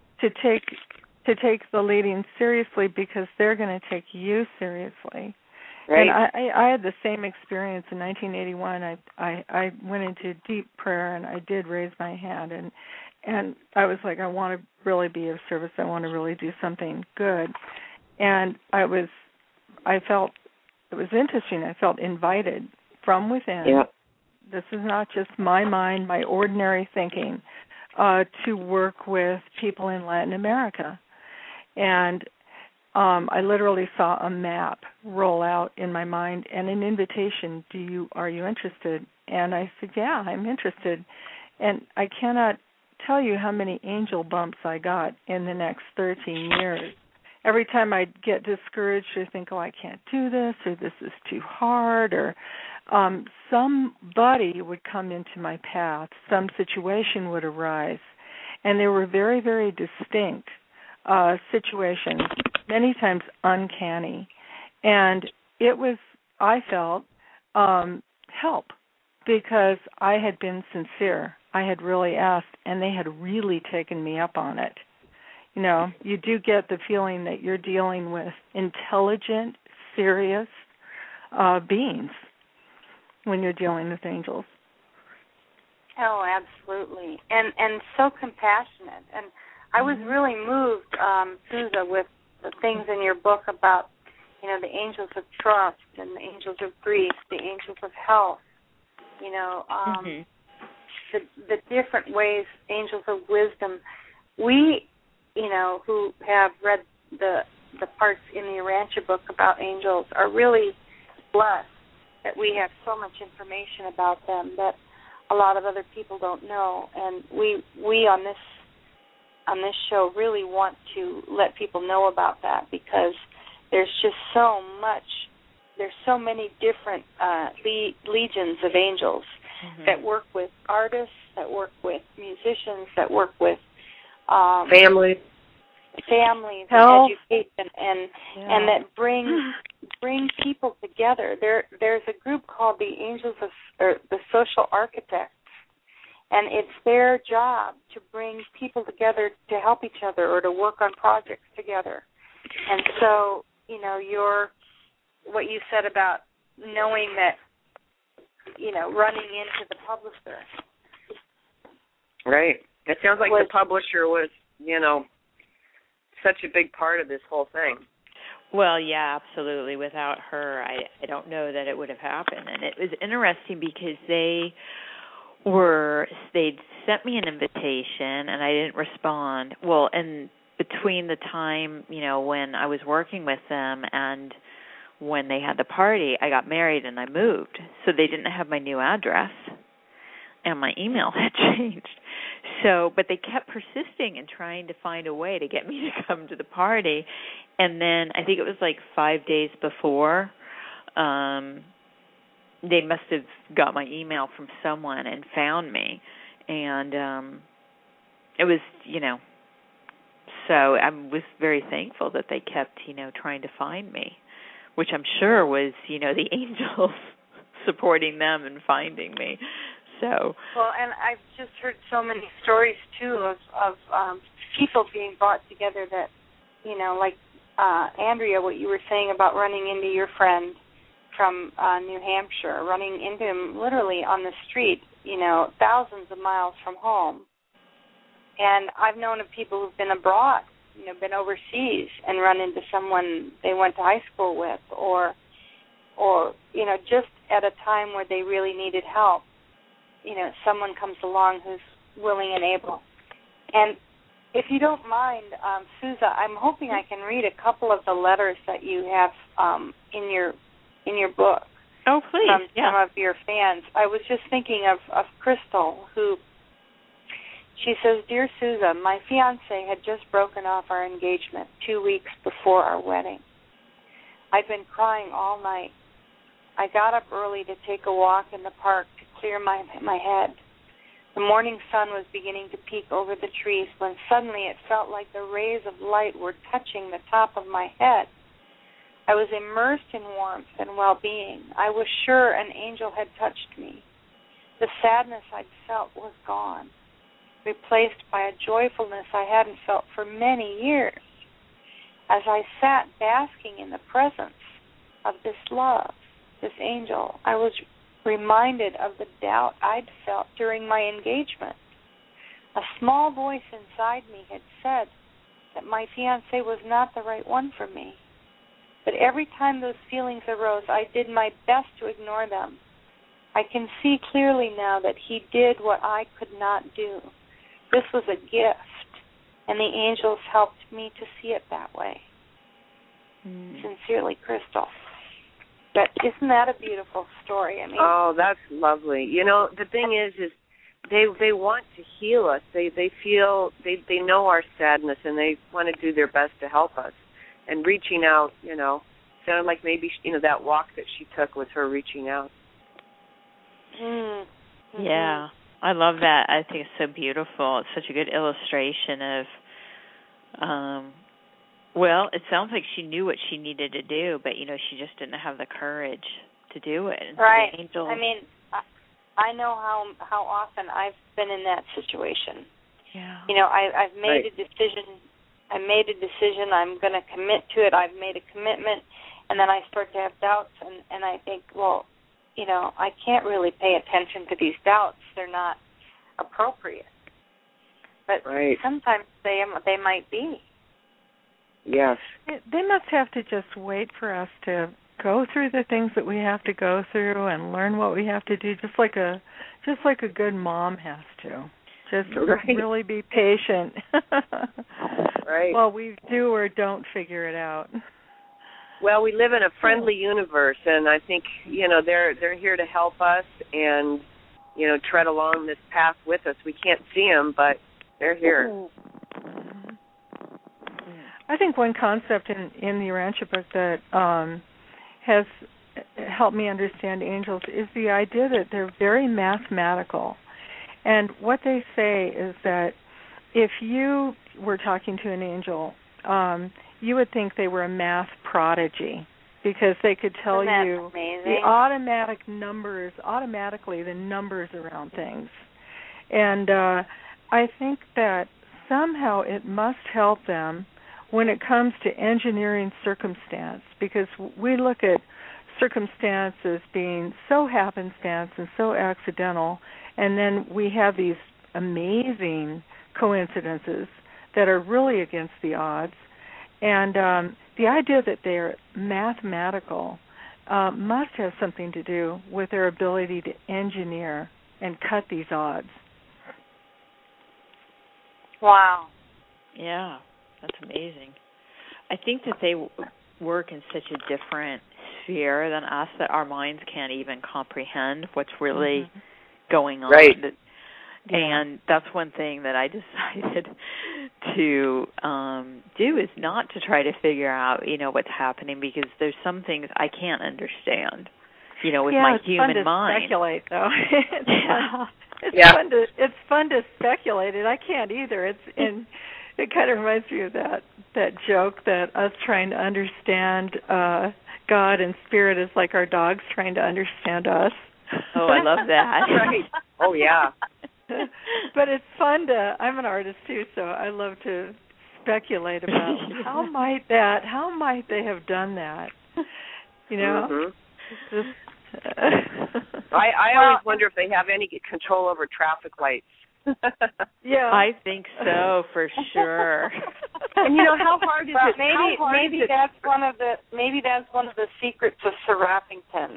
take the leading seriously, because they're going to take you seriously. Right. And I had the same experience in 1981. I went into deep prayer, and I did raise my hand, and I was like, I want to really be of service. I want to really do something good. And I felt, it was interesting. I felt invited from within. Yeah. This is not just my mind, my ordinary thinking, to work with people in Latin America. And I literally saw a map roll out in my mind and an invitation, are you interested? And I said, yeah, I'm interested. And I cannot tell you how many angel bumps I got in the next 13 years. Every time I'd get discouraged or think, I can't do this, or this is too hard, or somebody would come into my path, some situation would arise, and they were very, very distinct situations, many times uncanny. And it was, I felt, help, because I had been sincere. I had really asked, and they had really taken me up on it. you do get the feeling that you're dealing with intelligent, serious beings when you're dealing with angels. Oh, absolutely. And so compassionate. And I was really moved, Susa, with the things in your book about, the angels of trust and the angels of grief, the angels of health, the different ways, angels of wisdom. We, who have read the parts in the Urantia book about angels are really blessed that we have so much information about them that a lot of other people don't know. And we on this show really want to let people know about that, because there's just so much. There's so many different legions of angels that work with artists, that work with musicians, that work with families, health, and education, and that bring people together. There's a group called the Angels of the Social Architects, and it's their job to bring people together to help each other or to work on projects together. And so, what you said about knowing that, running into the publisher. Right. It sounds like the publisher was, such a big part of this whole thing. Well, yeah, absolutely. Without her, I don't know that it would have happened. And it was interesting because they'd sent me an invitation and I didn't respond. Well, and between the time, when I was working with them and when they had the party, I got married and I moved. So they didn't have my new address and my email had changed. So, but they kept persisting and trying to find a way to get me to come to the party. And then I think it was like 5 days before, they must have got my email from someone and found me. And it was, so I was very thankful that they kept, trying to find me, which I'm sure was, the angels supporting them and finding me. So. Well, and I've just heard so many stories, too, of people being brought together that, like Andrea, what you were saying about running into your friend from New Hampshire, running into him literally on the street, thousands of miles from home. And I've known of people who've been abroad, been overseas and run into someone they went to high school with or just at a time where they really needed help. Someone comes along who's willing and able. And if you don't mind, Susa, I'm hoping I can read a couple of the letters that you have in your book. Oh, please. From some of your fans. I was just thinking of Crystal, who she says, "Dear Susa, my fiancé had just broken off our engagement 2 weeks before our wedding. I'd been crying all night. I got up early to take a walk in the park to clear my head. The morning sun was beginning to peek over the trees when suddenly it felt like the rays of light were touching the top of my head. I was immersed in warmth and well-being. I was sure an angel had touched me. The sadness I'd felt was gone, replaced by a joyfulness I hadn't felt for many years. As I sat basking in the presence of this love, this angel, I was reminded of the doubt I'd felt during my engagement. A small voice inside me had said that my fiancé was not the right one for me. But every time those feelings arose, I did my best to ignore them. I can see clearly now that he did what I could not do. This was a gift, and the angels helped me to see it that way. Sincerely, Crystal." But isn't that a beautiful story? I mean, that's lovely. The thing is they want to heal us. They feel they know our sadness, and they want to do their best to help us. And reaching out, sounded like maybe that walk that she took was her reaching out. Mm-hmm. Yeah, I love that. I think it's so beautiful. It's such a good illustration of. Well, it sounds like she knew what she needed to do, but, she just didn't have the courage to do it. And right. So the angels... I mean, I know how often I've been in that situation. Yeah. I've made a decision I made a decision, I'm going to commit to it, I've made a commitment, and then I start to have doubts, and I think, well, you know, I can't really pay attention to these doubts. They're not appropriate. But sometimes they might be. Yes. They must have to just wait for us to go through the things that we have to go through and learn what we have to do, just like a good mom has to. Just really be patient. Right. Well, we do or don't figure it out. Well, we live in a friendly universe, and I think, you know, they're here to help us and, you know, tread along this path with us. We can't see them, but they're here. I think one concept in the Urantia book that has helped me understand angels is the idea that they're very mathematical. And what they say is that if you were talking to an angel, you would think they were a math prodigy because they could tell you the automatically the numbers around things. And I think that somehow it must help them when it comes to engineering circumstance, because we look at circumstance as being so happenstance and so accidental, and then we have these amazing coincidences that are really against the odds. And the idea that they're mathematical must have something to do with their ability to engineer and cut these odds. Wow. Yeah, that's amazing. I think that they work in such a different sphere than us that our minds can't even comprehend what's really going on. Right. And that's one thing that I decided to do, is not to try to figure out, you know, what's happening, because there's some things I can't understand, you know, with my human mind. It's fun to speculate, though. It's fun to speculate, and I can't either. It kind of reminds me of that joke that us trying to understand God and spirit is like our dogs trying to understand us. Oh, I love that. Right. Oh, yeah. But it's fun I'm an artist too, so I love to speculate about how might they have done that, you know? Mm-hmm. It's just, I always wonder if they have any control over traffic lights. Yeah, I think so, for sure. And you know, how hard is it? Maybe that's one of the secrets of Sir Raffington.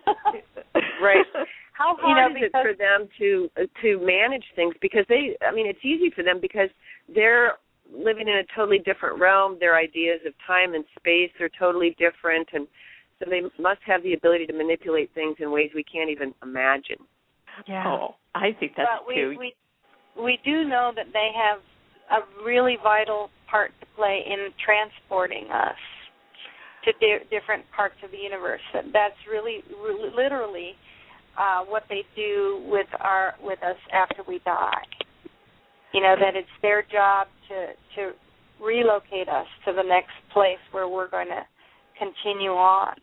Right. How hard is it for them to manage things? Because it's easy for them because they're living in a totally different realm. Their ideas of time and space are totally different, and so they must have the ability to manipulate things in ways we can't even imagine. Yeah. Oh, I think that's too. We do know that they have a really vital part to play in transporting us to different parts of the universe. That's really literally what they do with us after we die. You know, that it's their job to relocate us to the next place where we're going to continue on.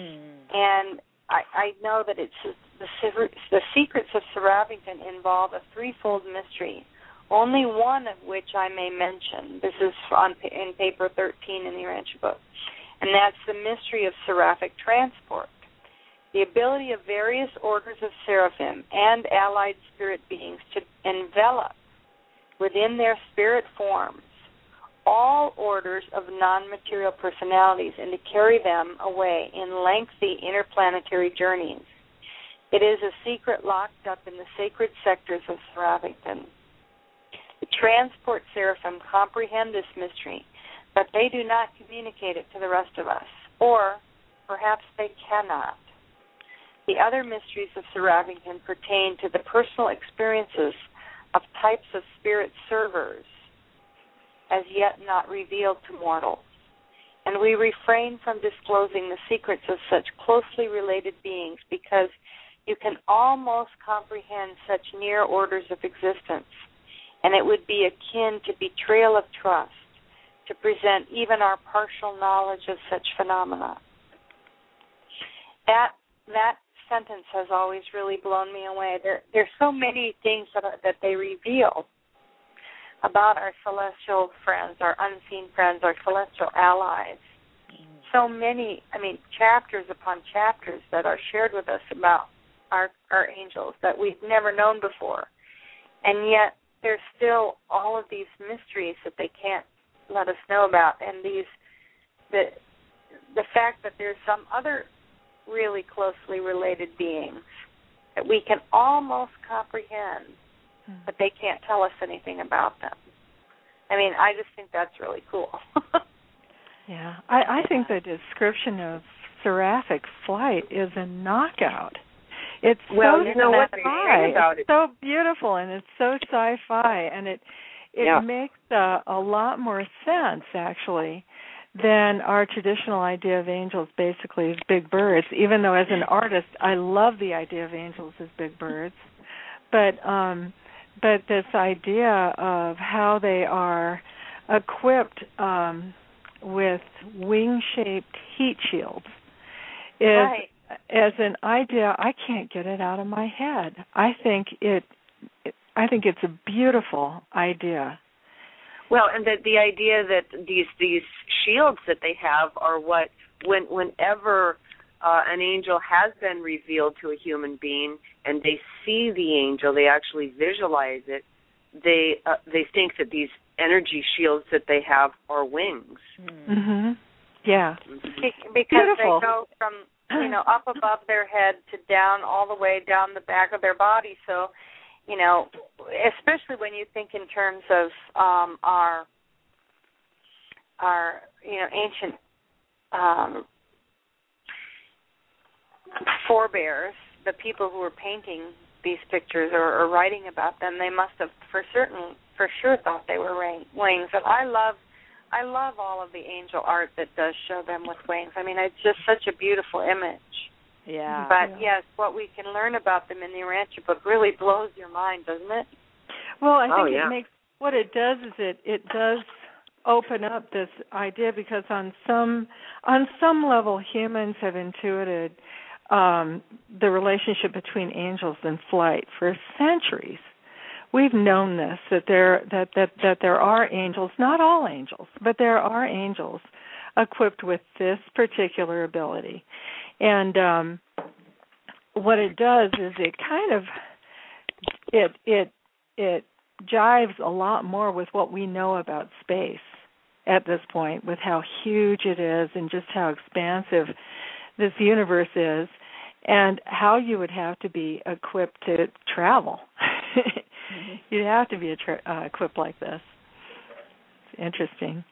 And I know that it's the secrets of Sir Raffington involve a threefold mystery, only one of which I may mention. This is in paper 13 in the Urantia book, and that's the mystery of seraphic transport. The ability of various orders of seraphim and allied spirit beings to envelop within their spirit forms all orders of non-material personalities and to carry them away in lengthy interplanetary journeys. It is a secret locked up in the sacred sectors of Sir Raffington. The transport seraphim comprehend this mystery, but they do not communicate it to the rest of us, or perhaps they cannot. The other mysteries of Sir Raffington pertain to the personal experiences of types of spirit servers, as yet not revealed to mortals. And we refrain from disclosing the secrets of such closely related beings because you can almost comprehend such near orders of existence, and it would be akin to betrayal of trust to present even our partial knowledge of such phenomena. That sentence has always really blown me away. There's so many things that they reveal, about our celestial friends, our unseen friends, our celestial allies. So many, chapters upon chapters that are shared with us about our angels that we've never known before. And yet there's still all of these mysteries that they can't let us know about, and the fact that there's some other really closely related beings that we can almost comprehend, but they can't tell us anything about them. I just think that's really cool. Yeah, I think the description of seraphic flight is a knockout. It's so sci-fi. It's so beautiful, and it's so sci-fi, and it makes a lot more sense, actually, than our traditional idea of angels basically as big birds, even though as an artist I love the idea of angels as big birds. But this idea of how they are equipped with wing-shaped heat shields is, right, as an idea, I can't get it out of my head. I think it's a beautiful idea. Well, and the idea that these shields that they have are what, whenever an angel has been revealed to a human being and they see the angel, they actually visualize it, they think that these energy shields that they have are wings. Mm-hmm. Yeah. Because beautiful. They go from up above their head to down, all the way down the back of their body. So, especially when you think in terms of our ancient forebears, the people who were painting these pictures or writing about them, they must have for sure thought they were wings. And I love all of the angel art that does show them with wings. It's just such a beautiful image. Yeah. But yes, what we can learn about them in the Urantia book really blows your mind, doesn't it? Well, I think it makes, what it does is it does open up this idea, because on some level humans have intuited the relationship between angels and flight for centuries. We've known this, that there are angels, not all angels, but there are angels equipped with this particular ability. And what it does is it kind of it jives a lot more with what we know about space at this point, with how huge it is and just how expansive this universe is, and how you would have to be equipped to travel. You'd have to be equipped like this. It's interesting.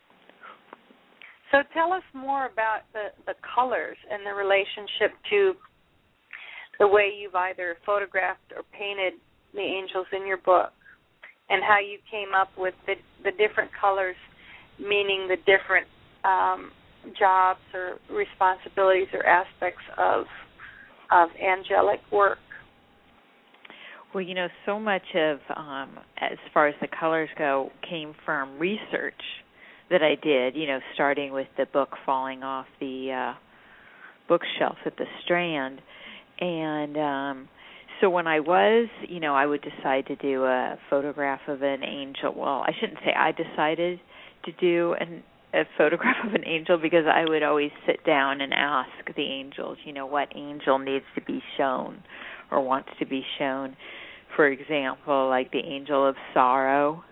So tell us more about the colors and the relationship to the way you've either photographed or painted the angels in your book, and how you came up with the different colors, meaning the different jobs or responsibilities or aspects of angelic work. Well, so much of, as far as the colors go, came from research that I did, starting with the book falling off the bookshelf at the Strand. And so when I was, I would decide to do a photograph of an angel. Well, I shouldn't say I decided to do a photograph of an angel, because I would always sit down and ask the angels, what angel needs to be shown or wants to be shown. For example, like the angel of sorrow,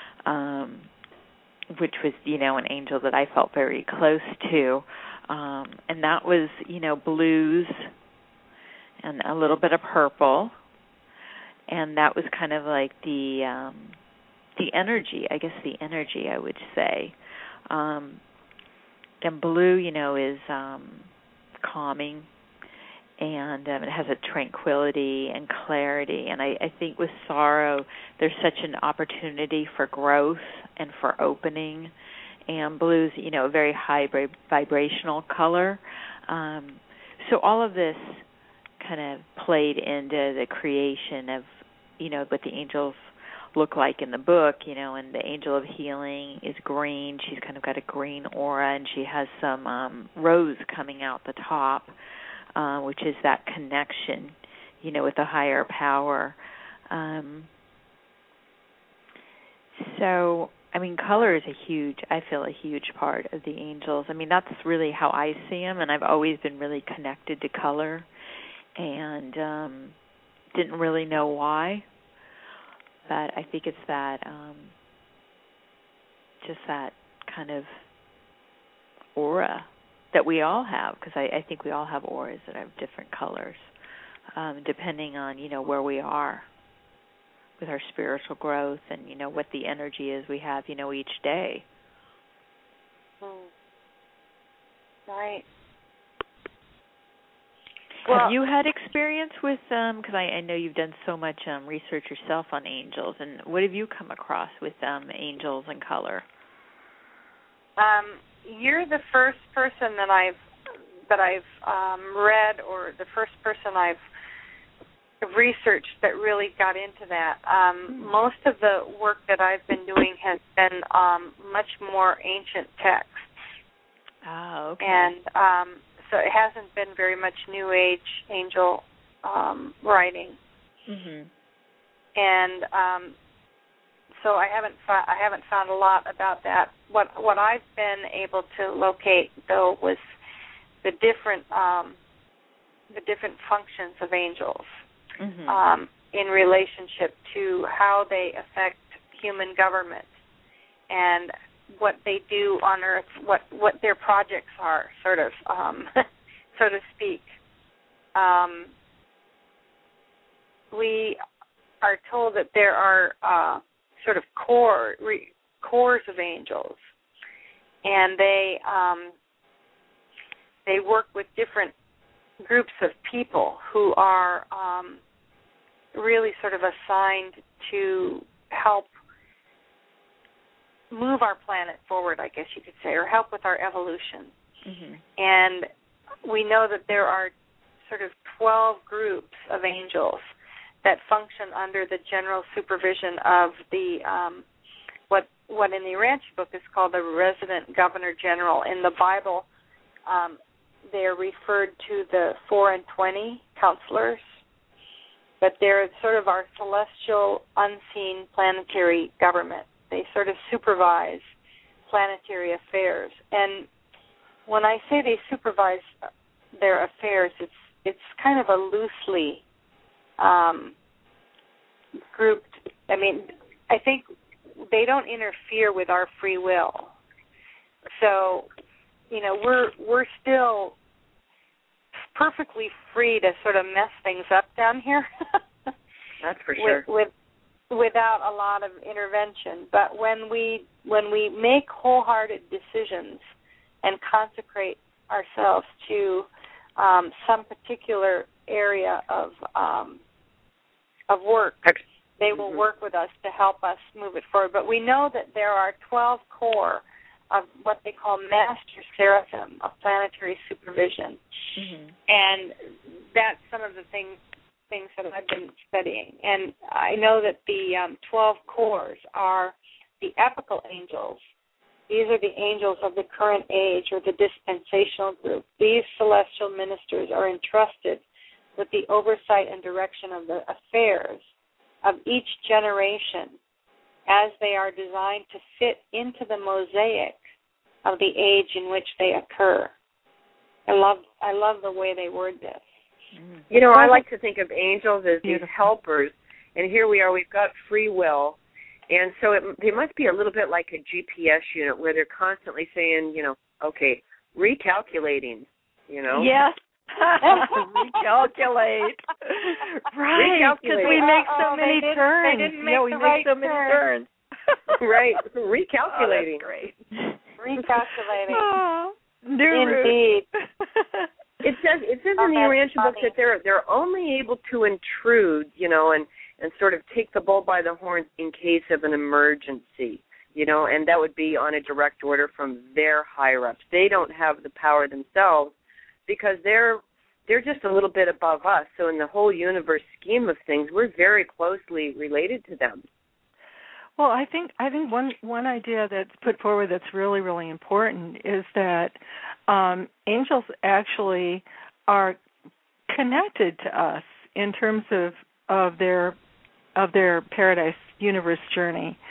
which was, an angel that I felt very close to. And that was, blues and a little bit of purple. And that was kind of like the energy, I would say. And blue, is calming, and it has a tranquility and clarity. And I think with sorrow, there's such an opportunity for growth and for opening. And blue's, a very high vibrational color. So all of this kind of played into the creation of, what the angels look like in the book, and the angel of healing is green. She's kind of got a green aura, and she has some rose coming out the top, which is that connection, with a higher power. So, I mean, color is I feel a huge part of the angels. I mean, that's really how I see them, and I've always been really connected to color, and didn't really know why, but I think it's that, just that kind of aura that we all have, because I think we all have auras that have different colors, depending on, where we are with our spiritual growth and, what the energy is we have, each day. Right. Well, have you had experience with, because I know you've done so much research yourself on angels, and what have you come across with angels and color? You're the first person that I've read, or the first person I've researched that really got into that. Most of the work that I've been doing has been much more ancient texts. Oh, okay. And so it hasn't been very much New Age angel writing. Mm-hmm. And so I haven't found a lot about that. What I've been able to locate, though, was the different functions of angels. Mm-hmm. In relationship to how they affect human government and what they do on Earth, what their projects are, sort of, so to speak. We are told that there are sort of cores of angels, and they work with different groups of people who are really sort of assigned to help move our planet forward, I guess you could say, or help with our evolution. Mm-hmm. And we know that there are sort of 12 groups of angels that function under the general supervision of the what in the Urantia book is called the resident governor general. In the Bible, they're referred to the 4 and 20 counselors, but they're sort of our celestial, unseen planetary government. They sort of supervise planetary affairs. And when I say they supervise their affairs, it's kind of a loosely grouped. I mean, I think they don't interfere with our free will. So, we're still perfectly free to sort of mess things up down here. That's for sure. Without a lot of intervention. But when we make wholehearted decisions and consecrate ourselves to some particular area of work, they will work with us to help us move it forward. But we know that there are 12 core of what they call master seraphim of planetary supervision. Mm-hmm. And that's some of the things that I've been studying. And I know that the 12 cores are the epical angels. These are the angels of the current age, or the dispensational group. These celestial ministers are entrusted with the oversight and direction of the affairs of each generation as they are designed to fit into the mosaic of the age in which they occur. I love the way they word this. I like to think of angels as these helpers, and here we are, we've got free will, and so they must be a little bit like a GPS unit where they're constantly saying, okay, recalculating, Yes. Recalculate. Right, because we make so many turns. We make so many turns. Right, recalculating. Oh, that's great. Recalculating. Oh, indeed. It says in the Urantia book that they're only able to intrude, and sort of take the bull by the horns in case of an emergency, and that would be on a direct order from their higher-ups. They don't have the power themselves because they're just a little bit above us. So in the whole universe scheme of things, we're very closely related to them. Well, I think one idea that's put forward that's really, really important is that angels actually are connected to us in terms of their paradise universe journey,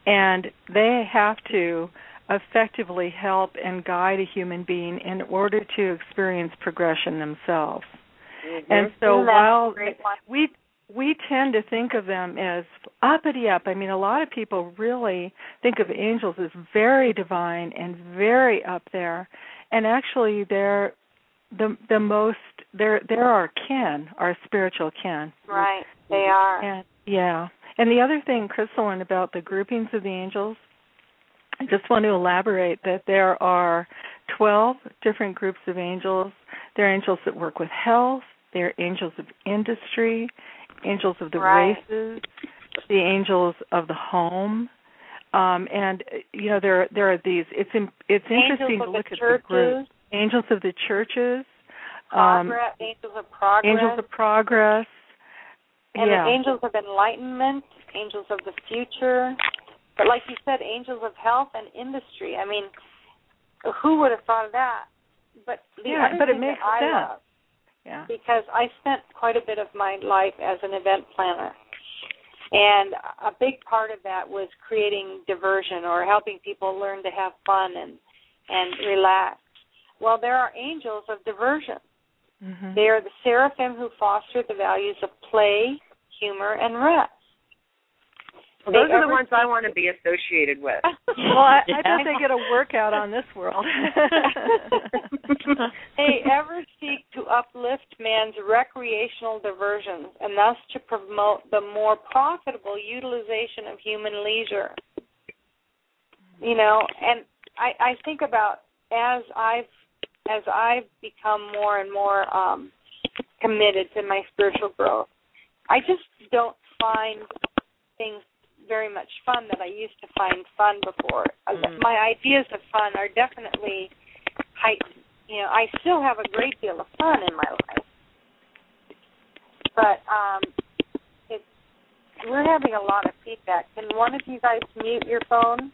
and they have to effectively help and guide a human being in order to experience progression themselves. Mm-hmm. And so while we tend to think of them as uppity up, I mean, a lot of people really think of angels as very divine and very up there, and actually they're the most, they're our kin, our spiritual kin. Right, they are. And, yeah. And the other thing, Crystalline, about the groupings of the angels, I just want to elaborate that there are 12 different groups of angels. There are angels that work with health. There are angels of industry, angels of the races, the angels of the home. And, you know, there are these. It's interesting to look at the groups. Angels of the churches. Angels of progress. Angels of progress. And the angels of enlightenment, angels of the future. But like you said, angels of health and industry. I mean, who would have thought of that? But it makes sense. Love, because I spent quite a bit of my life as an event planner. And a big part of that was creating diversion or helping people learn to have fun and relax. Well, there are angels of diversion. Mm-hmm. They are the seraphim who foster the values of play, humor, and rest. Well, those are the ones I want to be associated with. Well, I bet they get a workout on this world. They ever seek to uplift man's recreational diversions and thus to promote the more profitable utilization of human leisure. You know, and I think about as I've become more and more committed to my spiritual growth, I just don't find things very much fun that I used to find fun before. Mm-hmm. My ideas of fun are definitely heightened. You know, I still have a great deal of fun in my life, but we're having a lot of feedback. Can one of you guys mute your phone?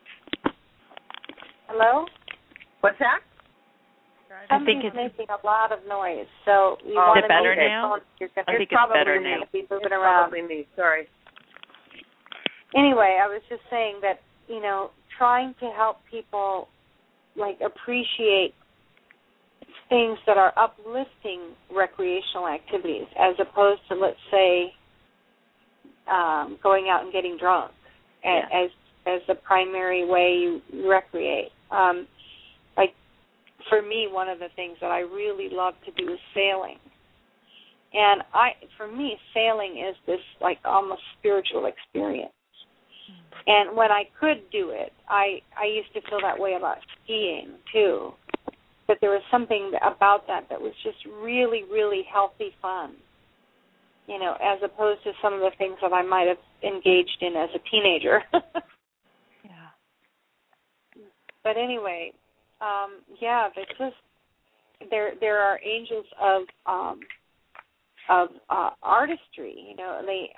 Hello? What's that? Somebody's making a lot of noise, so you want to better mute now? Your phone. I think it's better now. Be moving around. Probably me. Sorry. Anyway, I was just saying that, you know, trying to help people, like, appreciate things that are uplifting recreational activities as opposed to, let's say, going out and getting drunk as the primary way you recreate. Like, for me, one of the things that I really love to do is sailing. And for me, sailing is this, like, almost spiritual experience. And when I could do it, I used to feel that way about skiing, too. That there was something about that was just really, really healthy fun, you know, as opposed to some of the things that I might have engaged in as a teenager. But anyway, it's just there are angels of artistry, you know, and they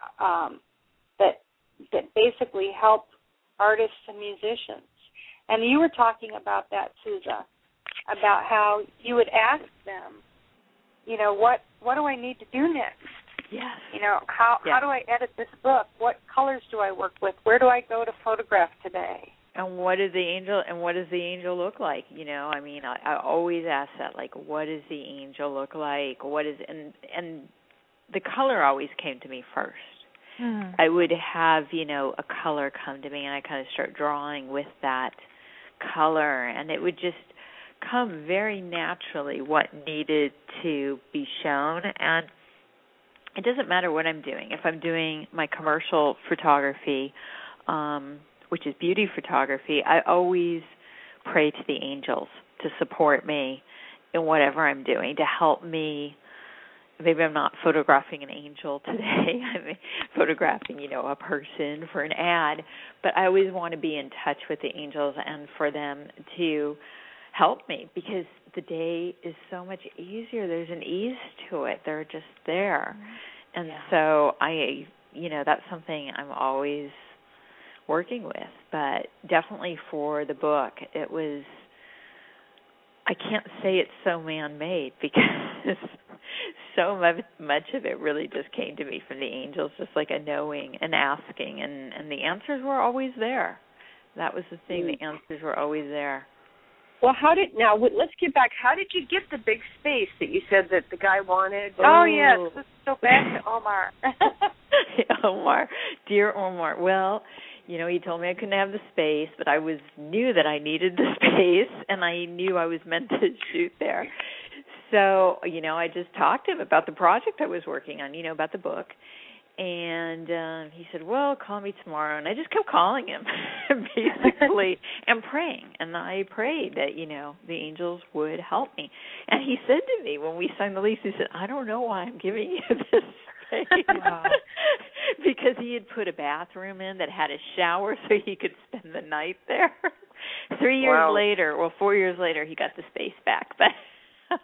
that basically help artists and musicians. And you were talking about that, Susa, about how you would ask them, you know, what do I need to do next? Yes. You know, how do I edit this book? What colors do I work with? Where do I go to photograph today? And what does the angel look like? You know, I mean, I always ask that, like, what does the angel look like? And the color always came to me first. I would have, you know, a color come to me, and I kind of start drawing with that color, and it would just come very naturally what needed to be shown. And it doesn't matter what I'm doing. If I'm doing my commercial photography, which is beauty photography, I always pray to the angels to support me in whatever I'm doing, to help me. Maybe I'm not photographing an angel today. I'm photographing, you know, a person for an ad. But I always want to be in touch with the angels and for them to help me because the day is so much easier. There's an ease to it. They're just there. And so that's something I'm always working with. But definitely for the book, it was, I can't say it's so man-made because so much of it really just came to me from the angels, just like a knowing and asking, and the answers were always there. That was the thing. The answers were always there. Well, let's get back. How did you get the big space that you said that the guy wanted? Oh, yes. Let's go back to Omar. Omar. Dear Omar. Well, he told me I couldn't have the space, but I knew that I needed the space, and I knew I was meant to shoot there. So, I just talked to him about the project I was working on, about the book. And he said, well, call me tomorrow. And I just kept calling him, basically, and praying. And I prayed that, the angels would help me. And he said to me when we signed the lease, he said, I don't know why I'm giving you this space. Wow. Because he had put a bathroom in that had a shower so he could spend the night there. 4 years later, he got the space back. But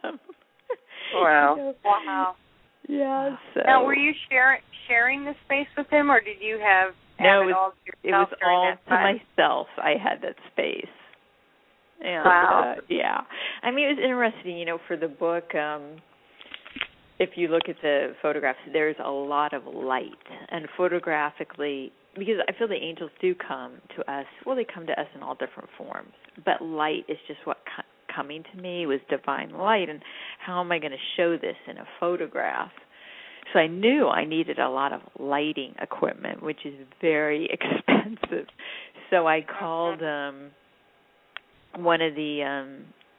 wow. Wow. Yeah. So. Now, were you sharing the space with him, or did you have it all to yourself? It was all to myself. I had that space. And, wow. Yeah. I mean, it was interesting, for the book. If you look at the photographs, there's a lot of light. And photographically, because I feel the angels do come to us, they come to us in all different forms. But light is just what coming to me was divine light, and how am I going to show this in a photograph? So I knew I needed a lot of lighting equipment, which is very expensive. So I called one of the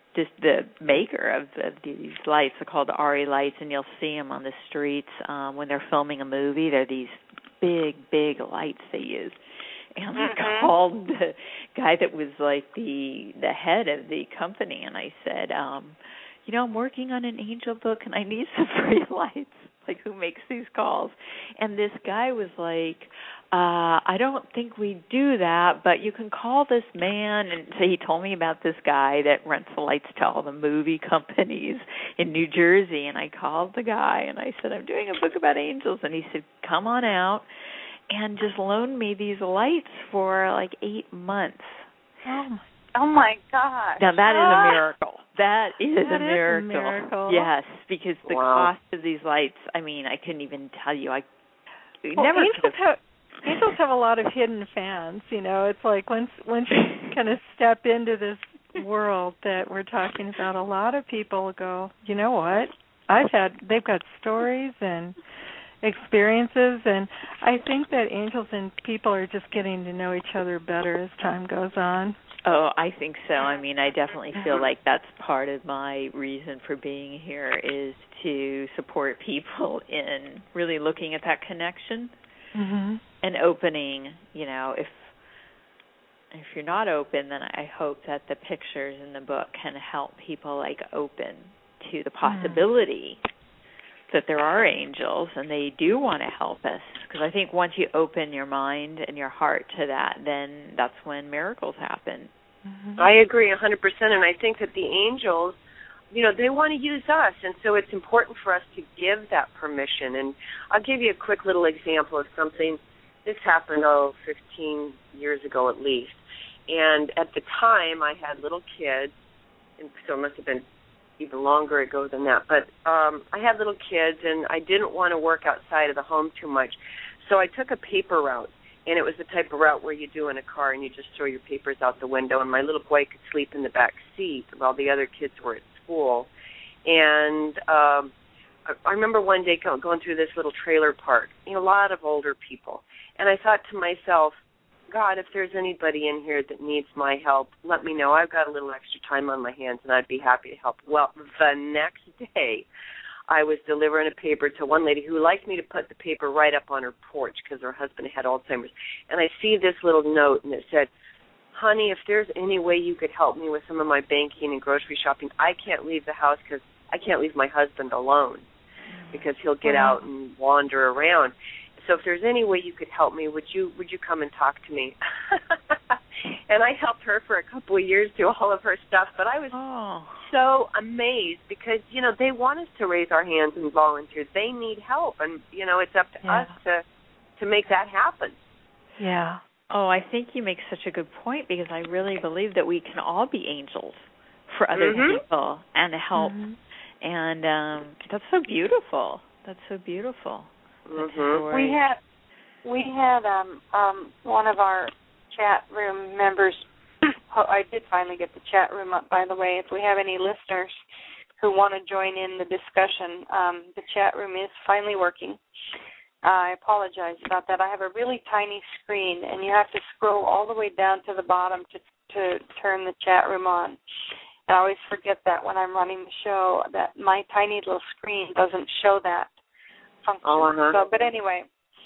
maker of these lights. They're called Ari lights, and you'll see them on the streets when they're filming a movie. They're these big lights they use. And I called the guy that was like the head of the company, and I said, I'm working on an angel book, and I need some free lights. Like, who makes these calls? And this guy was like, I don't think we do that, but you can call this man. And so he told me about this guy that rents the lights to all the movie companies in New Jersey. And I called the guy, and I said, I'm doing a book about angels. And he said, come on out and just loan me these lights for like 8 months. Oh my gosh. Now, that is a miracle. That is a miracle. Yes, because the cost of these lights, I mean, I couldn't even tell you. Angels have a lot of hidden fans, It's like once you kind of step into this world that we're talking about, a lot of people go, you know what? They've got stories and experiences, and I think that angels and people are just getting to know each other better as time goes on. Oh, I think so. I mean, I definitely feel like that's part of my reason for being here, is to support people in really looking at that connection and opening. If you're not open, then I hope that the pictures in the book can help people open to the possibility that there are angels and they do want to help us. Because I think once you open your mind and your heart to that, then that's when miracles happen. I agree 100%, and I think that the angels, they want to use us, and so it's important for us to give that permission. And I'll give you a quick little example of something. This happened, 15 years ago at least. And at the time, I had little kids, and so it must have been even longer ago than that. But I had little kids, and I didn't want to work outside of the home too much. So I took a paper route, and it was the type of route where you do in a car, and you just throw your papers out the window. And my little boy could sleep in the back seat while the other kids were at school. And I remember one day going through this little trailer park, a lot of older people. And I thought to myself, God, if there's anybody in here that needs my help, let me know. I've got a little extra time on my hands, and I'd be happy to help. Well, the next day, I was delivering a paper to one lady who liked me to put the paper right up on her porch because her husband had Alzheimer's. And I see this little note, and it said, honey, if there's any way you could help me with some of my banking and grocery shopping, I can't leave the house because I can't leave my husband alone because he'll get out and wander around. So if there's any way you could help me, would you come and talk to me? And I helped her for a couple of years do all of her stuff, but I was so amazed because, they want us to raise our hands and volunteer. They need help, and, it's up to us to make that happen. Yeah. Oh, I think you make such a good point, because I really believe that we can all be angels for other people and help And that's so beautiful. That's so beautiful. Mm-hmm. We had one of our chat room members. I did finally get the chat room up, by the way. If we have any listeners who want to join in the discussion, the chat room is finally working. I apologize about that. I have a really tiny screen, and you have to scroll all the way down to the bottom to turn the chat room on. And I always forget that when I'm running the show, that my tiny little screen doesn't show that function. So, but anyway,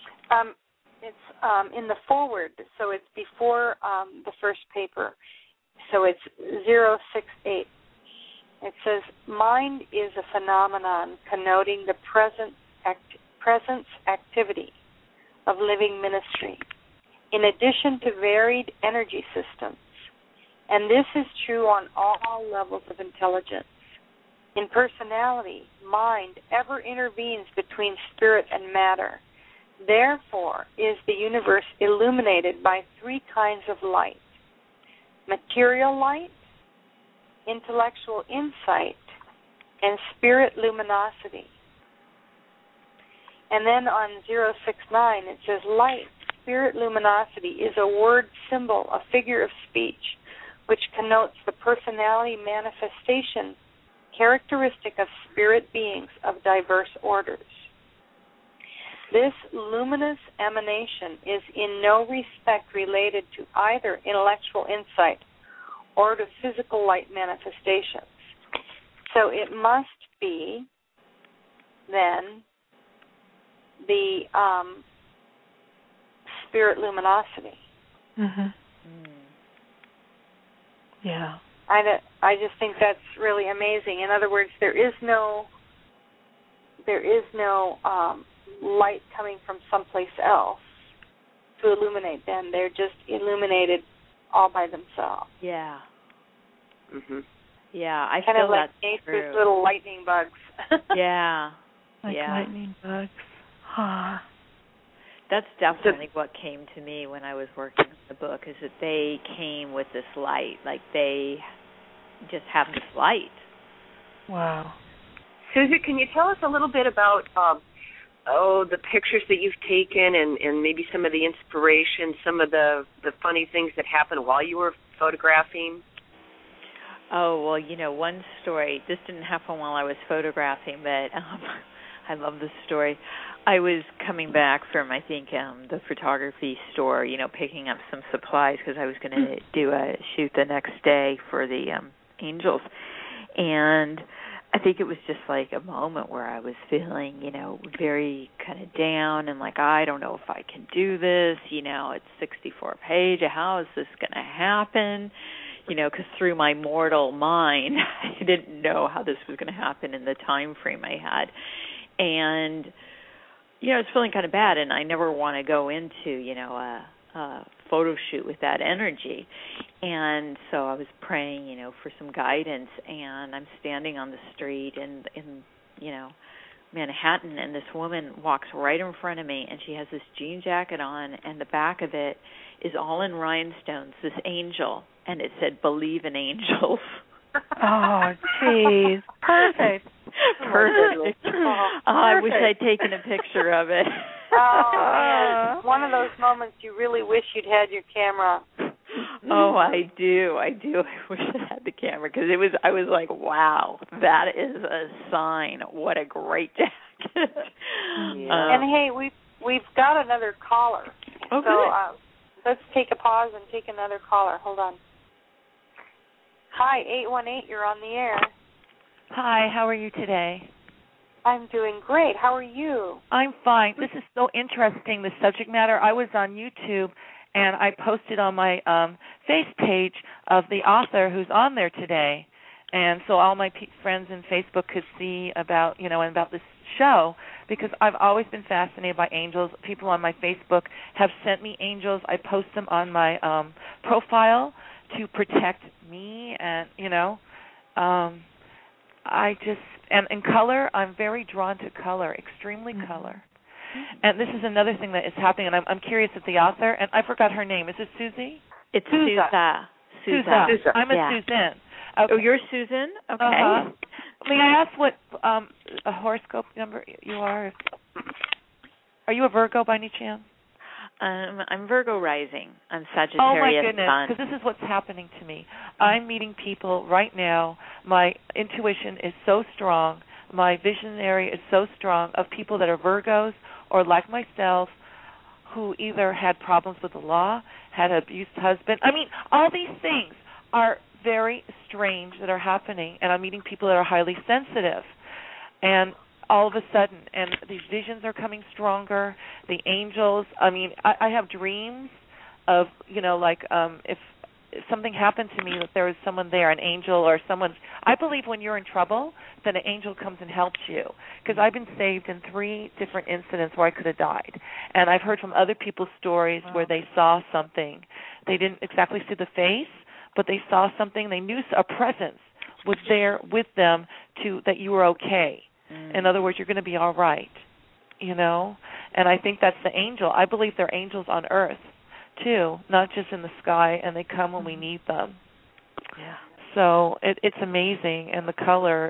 it's in the forward, so it's before the first paper. So it's 068. It says, mind is a phenomenon connoting the presence activity of living ministry, in addition to varied energy systems. And this is true on all levels of intelligence. In personality, mind ever intervenes between spirit and matter. Therefore, is the universe illuminated by three kinds of light: material light, intellectual insight, and spirit luminosity. And then on 069, it says, light, spirit luminosity, is a word symbol, a figure of speech, which connotes the personality manifestation characteristic of spirit beings of diverse orders. This luminous emanation is in no respect related to either intellectual insight or to physical light manifestations. So it must be, then, the spirit luminosity. Mm-hmm. Yeah. I just think that's really amazing. In other words, there is no light coming from someplace else to illuminate them. They're just illuminated all by themselves. Yeah. Mm-hmm. Yeah, I kind feel of like that's nature's true. little lightning bugs. Yeah. Like lightning bugs. Huh. That's definitely what came to me when I was working on the book, is that they came with this light. Like, they just have this light. Wow. Susie, can you tell us a little bit about the pictures that you've taken and maybe some of the inspiration, some of the funny things that happened while you were photographing? Oh, well, one story, this didn't happen while I was photographing, but I love this story. I was coming back from, I think, the photography store, picking up some supplies because I was going to do a shoot the next day for the Angels. And I think it was just like a moment where I was feeling, very kind of down and like, I don't know if I can do this, it's 64 pages. How is this going to happen? Because through my mortal mind, I didn't know how this was going to happen in the time frame I had. And, I was feeling kind of bad, and I never want to go into, a photo shoot with that energy. And so I was praying, for some guidance, and I'm standing on the street in Manhattan, and this woman walks right in front of me, and she has this jean jacket on, and the back of it is all in rhinestones, this angel, and it said, "Believe in angels." Oh, jeez. Perfect. Perfect. I wish I'd taken a picture of it. Oh, man. One of those moments you really wish you'd had your camera. Oh, I do. I wish I had the camera because I was like, wow, that is a sign. What a great jacket. And hey, we've got another caller. Okay. So let's take a pause and take another caller. Hold on. Hi, 818, you're on the air. Hi, how are you today? I'm doing great. How are you? I'm fine. This is so interesting, the subject matter. I was on YouTube, and I posted on my face page of the author who's on there today. And so all my friends in Facebook could see about, about this show, because I've always been fascinated by angels. People on my Facebook have sent me angels. I post them on my profile to protect me, and and in color, I'm very drawn to color, extremely color. And this is another thing that is happening, and I'm curious if the author, and I forgot her name. Is it Susie? It's Sousa. Sousa. I'm a Susan. Okay. Oh, you're Susan? Okay. May I ask what a horoscope number you are? Are you a Virgo by any chance? I'm Virgo rising. I'm Sagittarius. Oh my goodness, sun. because this is what's happening to me. I'm meeting people right now. My intuition is so strong. My visionary is so strong of people that are Virgos or like myself who either had problems with the law, had an abused husband. I mean, all these things are very strange that are happening, and I'm meeting people that are highly sensitive. And all of a sudden, and these visions are coming stronger, the angels, I mean, I have dreams of, like if something happened to me, that there was someone there, an angel or someone. I believe when you're in trouble, then an angel comes and helps you, because I've been saved in 3 different incidents where I could have died. And I've heard from other people's stories where they saw something. They didn't exactly see the face, but they saw something. They knew a presence was there with them that you were okay. In other words, you're going to be all right, And I think that's the angel. I believe they're angels on earth, too, not just in the sky, and they come when we need them. Yeah. So it's amazing, and the color,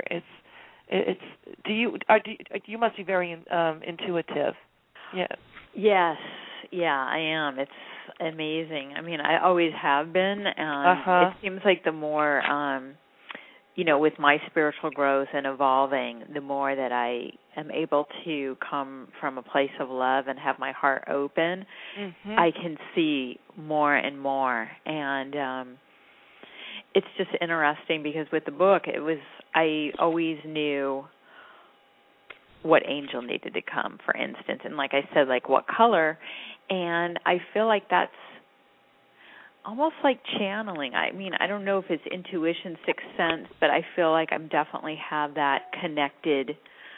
you must be very intuitive. Yeah. Yes. Yeah, I am. It's amazing. I mean, I always have been, and it seems like the more with my spiritual growth and evolving, the more that I am able to come from a place of love and have my heart open, I can see more and more. And it's just interesting because with the book, I always knew what angel needed to come, for instance, and like I said, like what color. And I feel like that's almost like channeling. I mean, I don't know if it's intuition, sixth sense, but I feel like I definitely have that connected,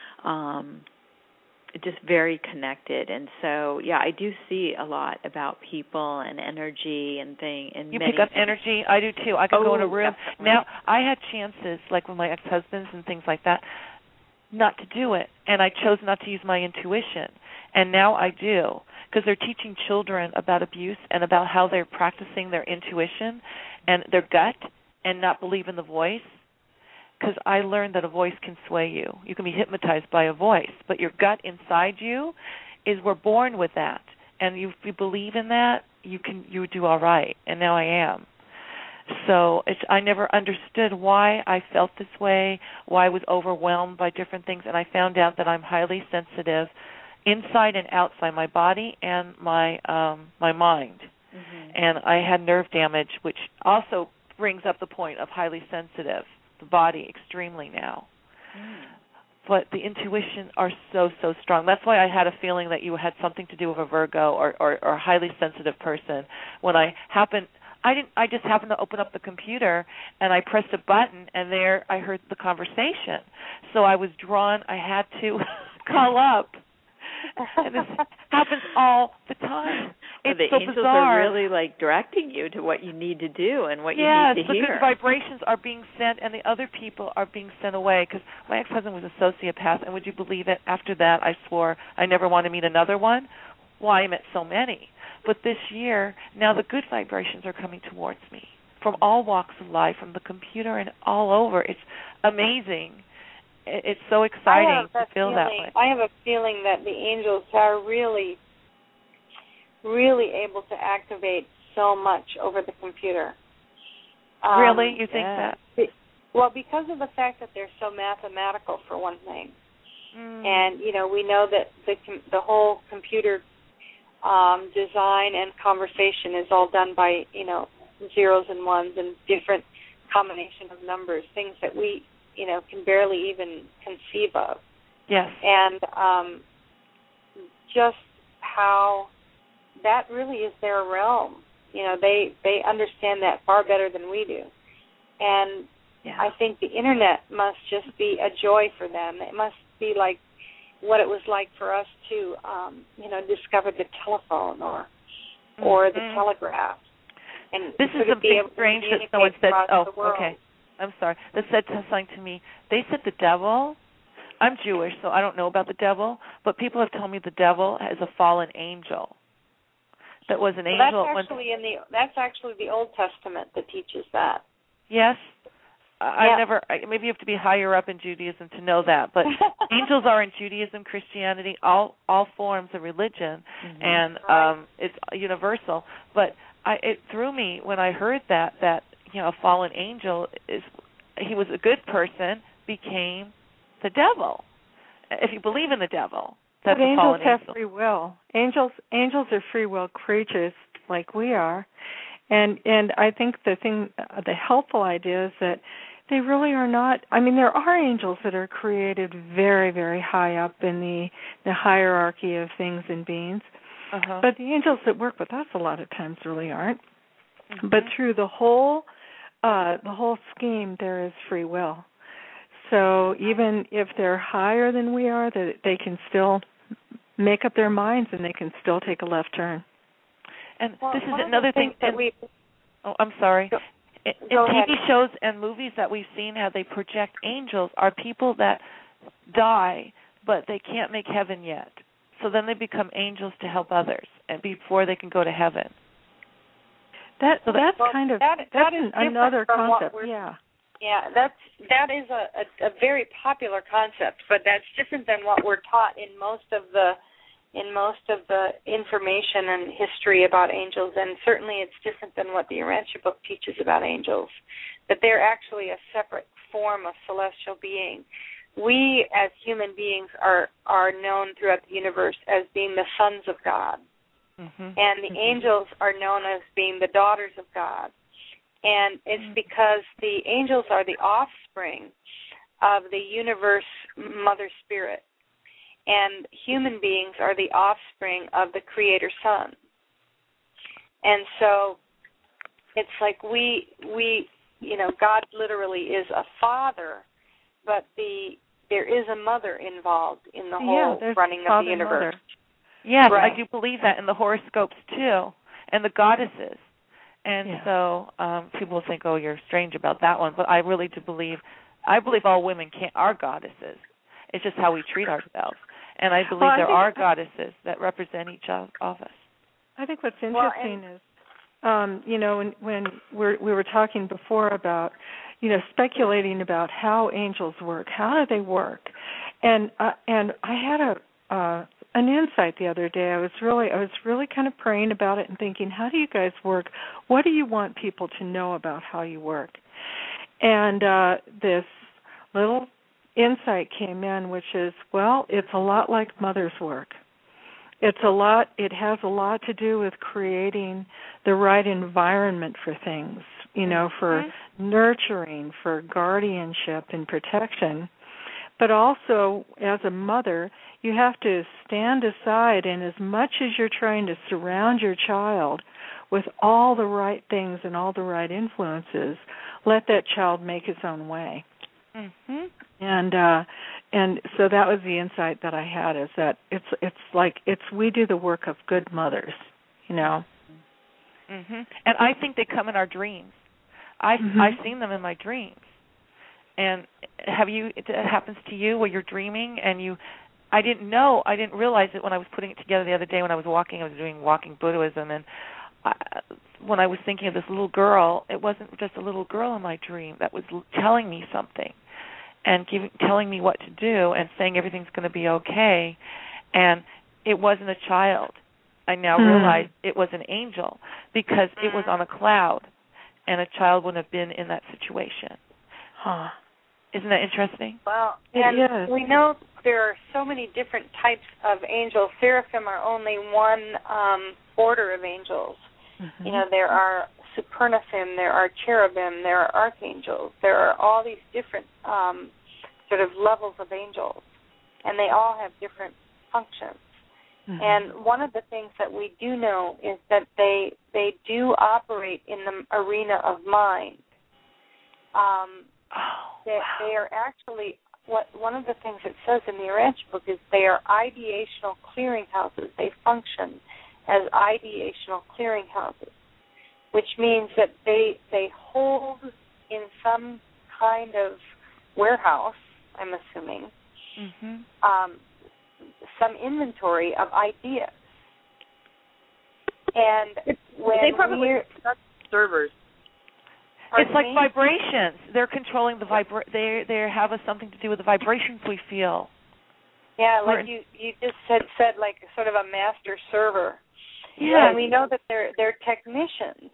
just very connected. And so, yeah, I do see a lot about people and energy and things. And you pick up energy? I do too. I can go in a room. Definitely. Now, I had chances, like with my ex-husbands and things like that, not to do it, and I chose not to use my intuition. And now I do, because they're teaching children about abuse and about how they're practicing their intuition and their gut and not believe in the voice. Because I learned that a voice can sway you. You can be hypnotized by a voice, but your gut inside you we're born with that. And if you believe in that, you would do all right. And now I am. So I never understood why I felt this way, why I was overwhelmed by different things, and I found out that I'm highly sensitive inside and outside my body and my mind. And I had nerve damage, which also brings up the point of highly sensitive, the body extremely now. But the intuition are so, so strong. That's why I had a feeling that you had something to do with a Virgo or a highly sensitive person. When I just happened to open up the computer and I pressed a button and there I heard the conversation. So I was drawn. I had to call up. And this happens all the time. It's the so angels bizarre. are really like directing you to what you need to do and what you need to hear. Yes, the good vibrations are being sent and the other people are being sent away. Because my ex-husband was a sociopath, and would you believe it? After that, I swore I never want to meet another one. Why? I met so many. But this year, now the good vibrations are coming towards me from all walks of life, from the computer and all over. It's amazing. It's so exciting to feel that way. I have a feeling that the angels are really, really able to activate so much over the computer. Really? You think that? Well, because of the fact that they're so mathematical, for one thing. And, we know that the whole computer design and conversation is all done by, zeros and ones and different combination of numbers, things that we can barely even conceive of. Yes. And just how that really is their realm. They understand that far better than we do. And I think the Internet must just be a joy for them. It must be like what it was like for us to, discover the telephone or the telegraph. And this is something strange that someone said. Okay. I'm sorry. That said something to me. They said the devil. I'm Jewish, so I don't know about the devil, but people have told me the devil is a fallen angel. That was an angel. That's actually the Old Testament that teaches that. Yes. Maybe you have to be higher up in Judaism to know that, but angels are in Judaism, Christianity, all forms of religion, and it's universal. But it threw me when I heard that a fallen angel he was a good person, became the devil. If you believe in the devil, that's a fallen angel. But angels have free will. Angels are free will creatures like we are. And I think the helpful idea is that they really are not. I mean, there are angels that are created very, very high up in the hierarchy of things and beings. But the angels that work with us a lot of times really aren't. But through the whole scheme, there is free will. So even if they're higher than we are, they can still make up their minds and they can still take a left turn. And this is another thing that I'm sorry. In TV shows and movies that we've seen, how they project angels are people that die, but they can't make heaven yet. So then they become angels to help others, and before they can go to heaven. That's another concept. Yeah, that is a very popular concept, but that's different than what we're taught in most of the information and history about angels, and certainly it's different than what the Urantia book teaches about angels, that they're actually a separate form of celestial being. We, as human beings, are known throughout the universe as being the sons of God, and the angels are known as being the daughters of God. And it's because the angels are the offspring of the universe mother spirit, and human beings are the offspring of the Creator Son. And so it's like we God literally is a father, but there is a mother involved in the whole running of the universe. Yes, right. I do believe that in the horoscopes too, and the goddesses. And so people think, oh, you're strange about that one, but I really do believe, all women are goddesses. It's just how we treat ourselves. And I believe there are goddesses that represent each of us. I think what's interesting is, when we were talking before about, speculating about how angels work, how do they work? And I had an insight the other day. I was really kind of praying about it and thinking, how do you guys work? What do you want people to know about how you work? And this little insight came in, which is, it's a lot like mother's work. It has a lot to do with creating the right environment for things, for nurturing, for guardianship and protection. But also, as a mother, you have to stand aside, and as much as you're trying to surround your child with all the right things and all the right influences, let that child make his own way. And so that was the insight that I had, is that we do the work of good mothers, And I think they come in our dreams. I've seen them in my dreams. And it happens to you where you're dreaming and I didn't realize it when I was putting it together the other day when I was walking. I was doing walking Buddhism, and when I was thinking of this little girl, it wasn't just a little girl in my dream that was telling me something and telling me what to do and saying everything's going to be okay. And it wasn't a child. I now realize it was an angel because it was on a cloud, and a child wouldn't have been in that situation. Isn't that interesting? Well, and we know there are so many different types of angels. Seraphim are only one order of angels. There are supernaphim, there are cherubim, there are archangels. There are all these different sort of levels of angels, and they all have different functions. And one of the things that we do know is that they do operate in the arena of mind. They are actually, one of the things it says in the Urantia book is they are ideational clearinghouses. They function as ideational clearinghouses, which means that they hold in some kind of warehouse, I'm assuming, some inventory of ideas. And when they probably are servers. It's like vibrations. They're controlling the They have something to do with the vibrations we feel. Yeah, like you just had said, like sort of a master server. Yeah, and we know that they're technicians.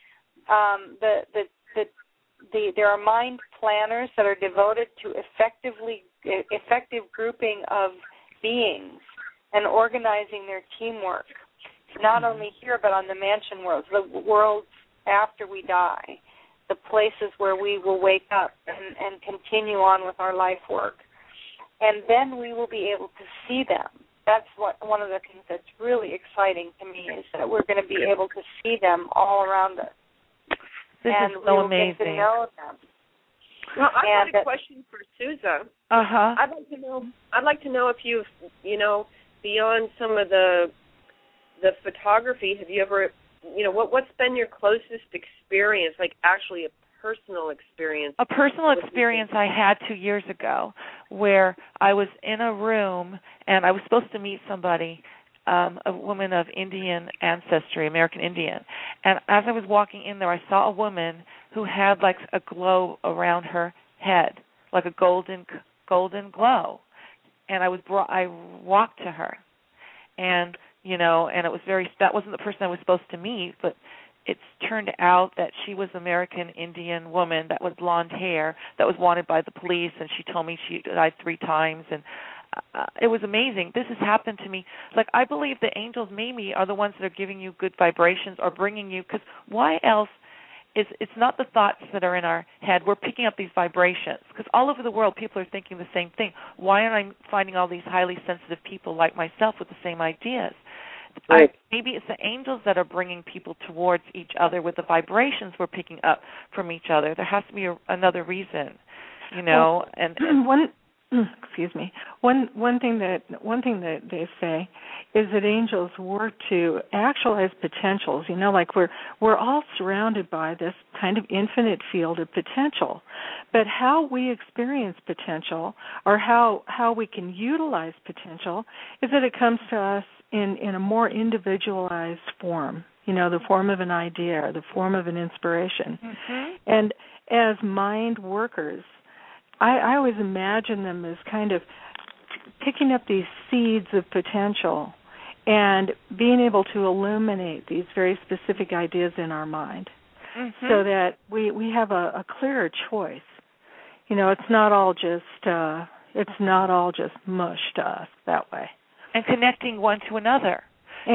There are mind planners that are devoted to effective grouping of beings and organizing their teamwork, not only here but on the mansion worlds, the worlds after we die, the places where we will wake up and continue on with our life work. And then we will be able to see them. That's one of the things that's really exciting to me, is that we're going to be able to see them all around us. This is so amazing. Get to know them. Well, I've got a question for Sousa. I'd like to know if you've, beyond some of the photography, have you ever, what's been your closest experience, like actually a personal experience? A personal experience I had 2 years ago, where I was in a room and I was supposed to meet somebody, a woman of Indian ancestry, American Indian. And as I was walking in there, I saw a woman who had like a glow around her head, like a golden glow. And I walked to her, and and it was that wasn't the person I was supposed to meet, but it's turned out that she was an American Indian woman that was blonde hair that was wanted by the police, and she told me she died 3 times, and it was amazing. This has happened to me. Like, I believe the angels maybe are the ones that are giving you good vibrations or bringing you, because why else it's not the thoughts that are in our head. We're picking up these vibrations, because all over the world people are thinking the same thing. Why aren't I finding all these highly sensitive people like myself with the same ideas? Right. Maybe it's the angels that are bringing people towards each other with the vibrations we're picking up from each other. There has to be another reason, and One thing that they say is that angels work to actualize potentials. Like we're all surrounded by this kind of infinite field of potential, but how we experience potential, or how we can utilize potential, is that it comes to us in a more individualized form. The form of an idea, or the form of an inspiration. Mm-hmm. And as mind workers, I always imagine them as kind of picking up these seeds of potential and being able to illuminate these very specific ideas in our mind, so that we have a clearer choice. It's not all just mush to us that way. And connecting one to another.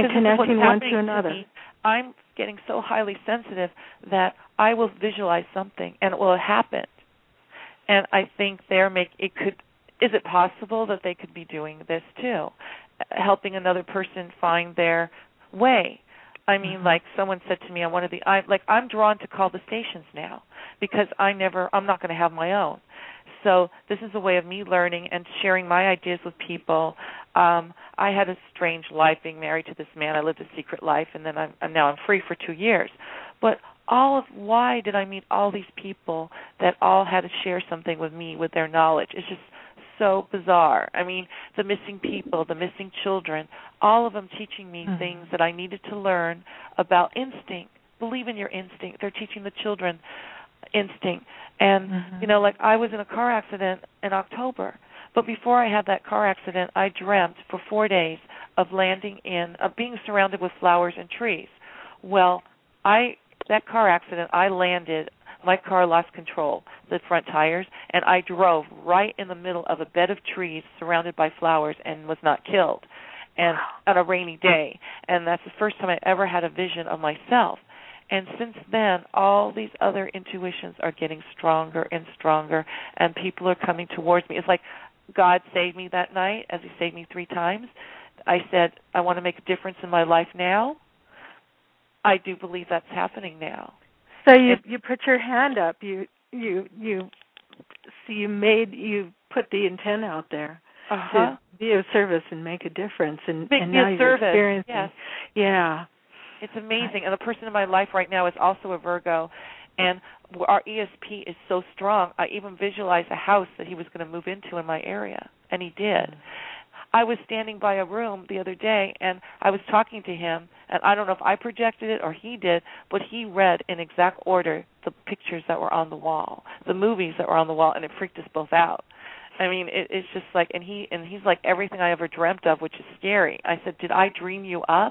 I'm getting so highly sensitive that I will visualize something and it will happen. And I think is it possible that they could be doing this too, helping another person find their way? I mean, like someone said to me on one of I'm drawn to call the stations now, because I'm not going to have my own. So this is a way of me learning and sharing my ideas with people. I had a strange life being married to this man. I lived a secret life, and then I'm free for 2 years. But why did I meet all these people that all had to share something with me with their knowledge? It's just so bizarre. I mean, the missing people, the missing children, all of them teaching me things that I needed to learn about instinct. Believe in your instinct. They're teaching the children instinct. And, I was in a car accident in October. But before I had that car accident, I dreamt for 4 days of being surrounded with flowers and trees. Well, that car accident, I landed, my car lost control, the front tires, and I drove right in the middle of a bed of trees surrounded by flowers and was not killed, and on a rainy day. And that's the first time I ever had a vision of myself. And since then, all these other intuitions are getting stronger and stronger, and people are coming towards me. It's like God saved me that night, as he saved me 3 times. I said, I want to make a difference in my life now. I do believe that's happening now. So you put your hand up. You put the intent out there to be of service and make a difference, and now you're experiencing. Yes. Yeah. It's amazing. And the person in my life right now is also a Virgo, and our ESP is so strong. I even visualized a house that he was going to move into in my area, and he did. I was standing by a room the other day, and I was talking to him, and I don't know if I projected it or he did, but he read in exact order the pictures that were on the wall, the movies that were on the wall, and it freaked us both out. I mean, it's just like, and he's like everything I ever dreamt of, which is scary. I said, did I dream you up?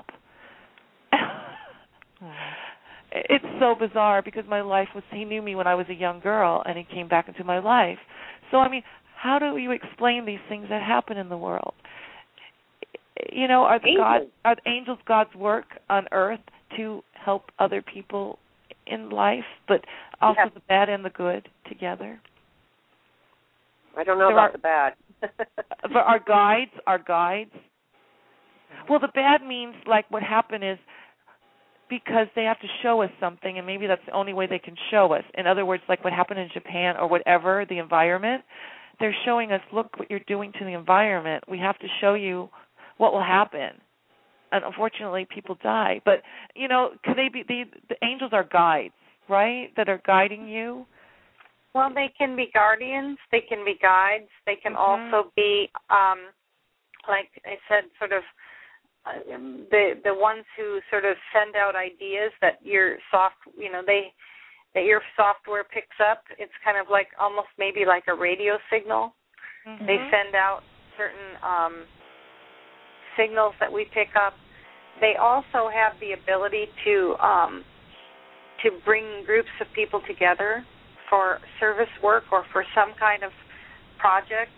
It's so bizarre because my life was, he knew me when I was a young girl, and he came back into my life. So, I mean, how do you explain these things that happen in the world? You know, are the angels God's work on earth to help other people in life, but also the bad and the good together? I don't know about the bad. But our guides. Well, the bad means, like, what happened is because they have to show us something, and maybe that's the only way they can show us. In other words, like what happened in Japan or whatever, the environment, they're showing us, look what you're doing to the environment. We have to show you what will happen. And unfortunately, people die. But, you know, could they be, the angels are guides, right, that are guiding you? Well, they can be guardians. They can be guides. They can also be, like I said, sort of the ones who sort of send out ideas that your that your software picks up. It's kind of like almost maybe like a radio signal. Mm-hmm. They send out certain signals that we pick up. They also have the ability to bring groups of people together for service work or for some kind of projects.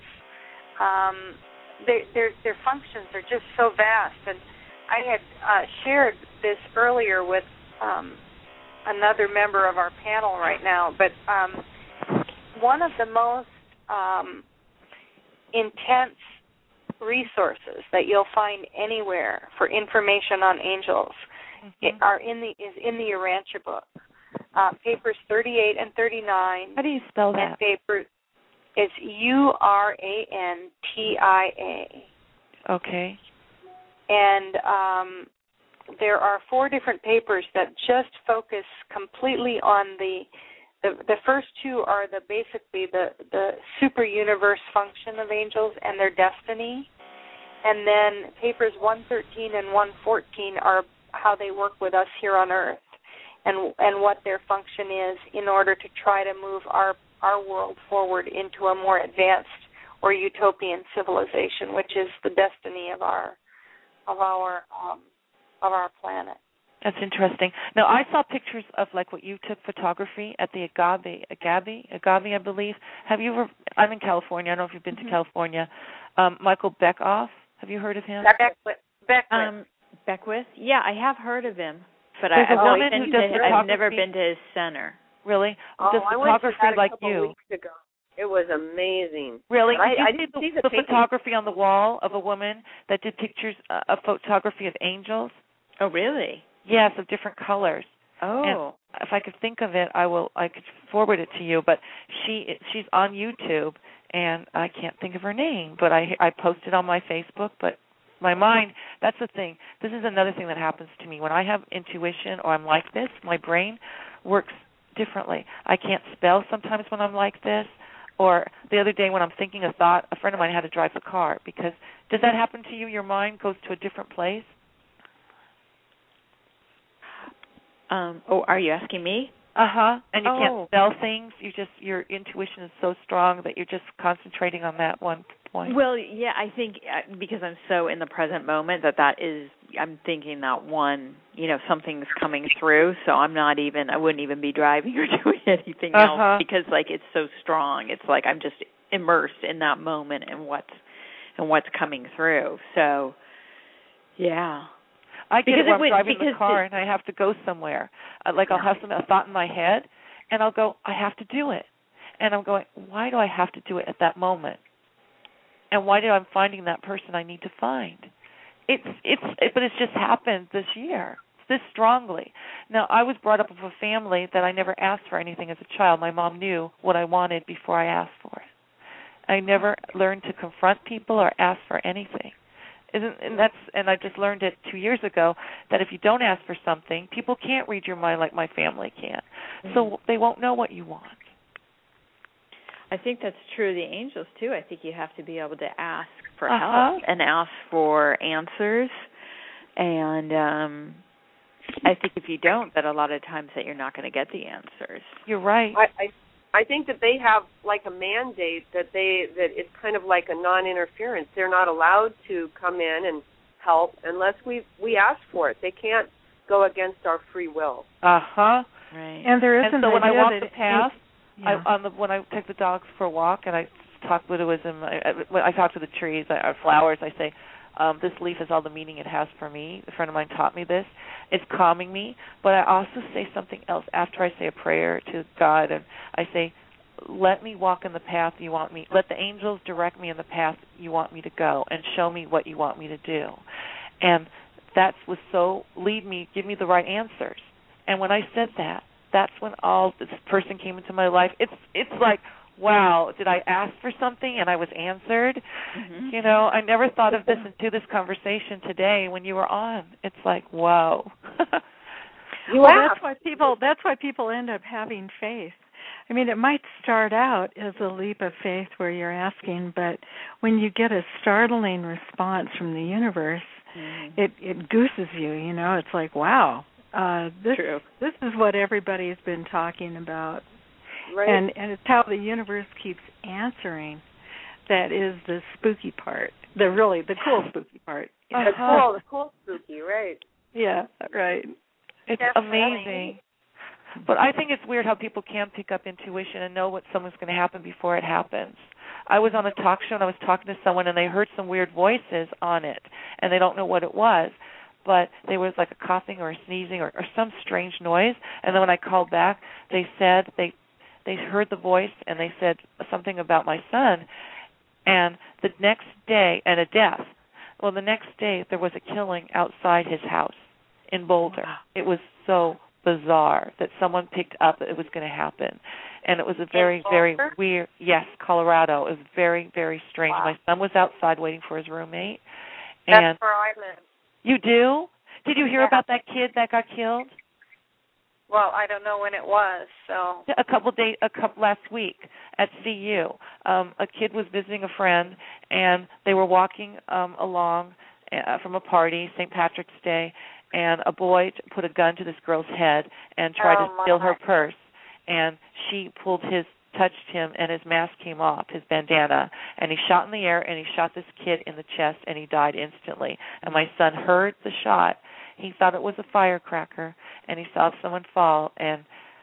Their functions are just so vast. And I had shared this earlier with another member of our panel right now, but one of the most intense resources that you'll find anywhere for information on angels is in the Urantia book. Papers 38 and 39. How do you spell that? And papers, it's URANTIA. Okay. And there are 4 different papers that just focus completely on the first 2 are basically the super universe function of angels and their destiny. And then papers 113 and 114 are how they work with us here on Earth and what their function is in order to try to move our world forward into a more advanced or utopian civilization, which is the destiny of our planet. That's interesting. Now, I saw pictures of like what you took photography at the Agave, I believe. Have you ever? I'm in California. I don't know if you've been to California. Michael Beckoff. Have you heard of him? Beckwith. Yeah, I have heard of him, but I've never been to his center. Really? Oh, does photography I went to that like a couple you? weeks ago. It was amazing. Really? I didn't see the photography on the wall of a woman that did pictures of photography of angels? Oh, really? Yes, of different colors. Oh. And if I could think of it, I could forward it to you. But she's on YouTube, and I can't think of her name. But I posted on my Facebook. But my mind, that's the thing. This is another thing that happens to me. When I have intuition or I'm like this, my brain works differently. I can't spell sometimes when I'm like this. Or the other day when I'm thinking a thought, a friend of mine had to drive the car because does that happen to you? Your mind goes to a different place? Are you asking me? And you can't spell things. Your intuition is so strong that you're just concentrating on that one point. Well, yeah, I think because I'm so in the present moment I'm thinking that one, something's coming through, so I wouldn't even be driving or doing anything else because like it's so strong. It's like I'm just immersed in that moment and what's coming through. So, yeah. I get it when I'm driving the car and I have to go somewhere. I'll have a thought in my head, and I'll go, I have to do it. And I'm going, why do I have to do it at that moment? And why do I'm finding that person I need to find? But it's just happened this year, this strongly. Now, I was brought up with a family that I never asked for anything as a child. My mom knew what I wanted before I asked for it. I never learned to confront people or ask for anything. And I just learned it 2 years ago that if you don't ask for something, people can't read your mind like my family can. So they won't know what you want. I think that's true of the angels too. I think you have to be able to ask for help and ask for answers. And I think if you don't, that a lot of times that you're not going to get the answers. You're right. I think that they have like a mandate that it's kind of like a non-interference. They're not allowed to come in and help unless we ask for it. They can't go against our free will. Right. And there isn't. And so when I walk the path, yeah. when I take the dogs for a walk and I talk Buddhism, I talk to the trees, flowers. I say, this leaf has all the meaning it has for me. A friend of mine taught me this. It's calming me. But I also say something else after I say a prayer to God, and I say, let me walk in the path you want me. Let the angels direct me in the path you want me to go and show me what you want me to do. And that was give me the right answers. And when I said that, that's when this person came into my life. It's like, wow, did I ask for something and I was answered? Mm-hmm. You know, I never thought of this into this conversation today when you were on. It's like, wow. That's why people end up having faith. I mean, it might start out as a leap of faith where you're asking, but when you get a startling response from the universe, it gooses you, you know. It's like, wow, this is what everybody's been talking about. Right. And it's how the universe keeps answering that is the spooky part, the cool spooky part. The cool spooky, right. Yeah, right. It's amazing. But I think it's weird how people can pick up intuition and know what someone's going to happen before it happens. I was on a talk show and I was talking to someone and they heard some weird voices on it and they don't know what it was. But there was like a coughing or a sneezing or some strange noise. And then when I called back, they said they heard the voice and they said something about my son. And the next day, and a death. Well, the next day there was a killing outside his house in Boulder. Wow. It was so bizarre that someone picked up that it was going to happen. And it was a very, very weird, yes, Colorado. It was very, very strange. Wow. My son was outside waiting for his roommate. That's where I live. You do? Did you hear about that kid that got killed? Well, I don't know when it was, so last week at CU. A kid was visiting a friend, and they were walking along from a party, St. Patrick's Day, and a boy put a gun to this girl's head and tried to steal her purse. And she touched him, and his mask came off, his bandana, and he shot in the air, and he shot this kid in the chest, and he died instantly. And my son heard the shot. He thought it was a firecracker, and he saw someone fall. And,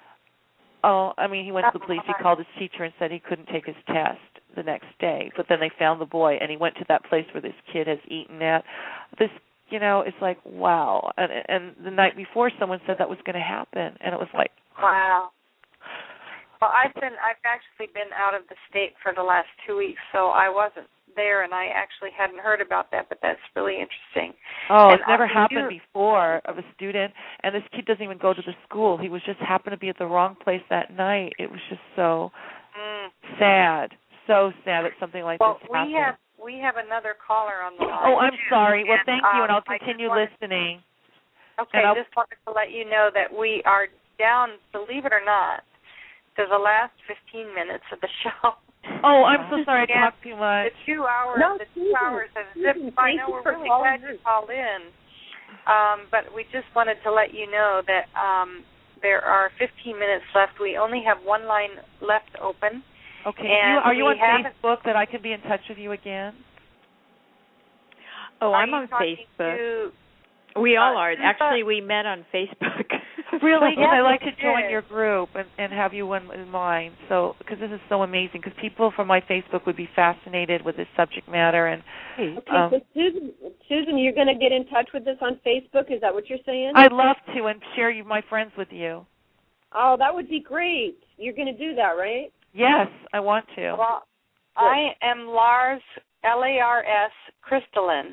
he went to the police. He called his teacher and said he couldn't take his test the next day. But then they found the boy, and he went to that place where this kid has eaten at. This, it's like, wow. And the night before, someone said that was going to happen, and it was like, wow. Well, I've actually been out of the state for the last 2 weeks, so I wasn't there, and I actually hadn't heard about that, but that's really interesting. Oh, it's never happened before of a student, and this kid doesn't even go to the school. He was just happened to be at the wrong place that night. It was just so sad, so sad that something like this happened. We have another caller on the line. Oh, I'm sorry. Well, thank you, and I'll continue listening. Okay, I just wanted to let you know that we are down, believe it or not, to the last 15 minutes of the show. Oh, I'm so sorry I talked too much. The 2 hours, have zipped by. I know we're really glad you called in. But we just wanted to let you know that there are 15 minutes left. We only have one line left open. Okay. Are you on Facebook that I can be in touch with you again? Oh, I'm on Facebook. We all are. Actually, we met on Facebook. Really? Because I like to join your group and have you in mine. So, because this is so amazing. Because people from my Facebook would be fascinated with this subject matter. And so Susan, you're going to get in touch with us on Facebook? Is that what you're saying? I'd love to and share my friends with you. Oh, that would be great. You're going to do that, right? Yes, I want to. Well, I am Lars, Lars Christilyn,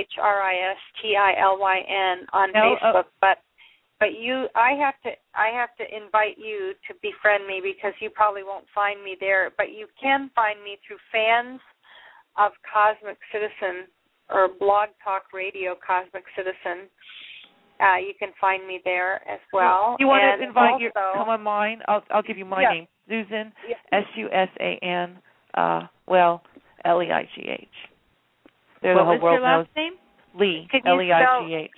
Christilyn on Facebook, but I have to invite you to befriend me because you probably won't find me there, but you can find me through Fans of Cosmic Citizen or Blog Talk Radio Cosmic Citizen. You can find me there as well. You want to invite come on mine? I'll give you my name. Susan, Yeah. Susan, Leigh. The What whole was world your last knows. name? Lee, Could you spell Leigh.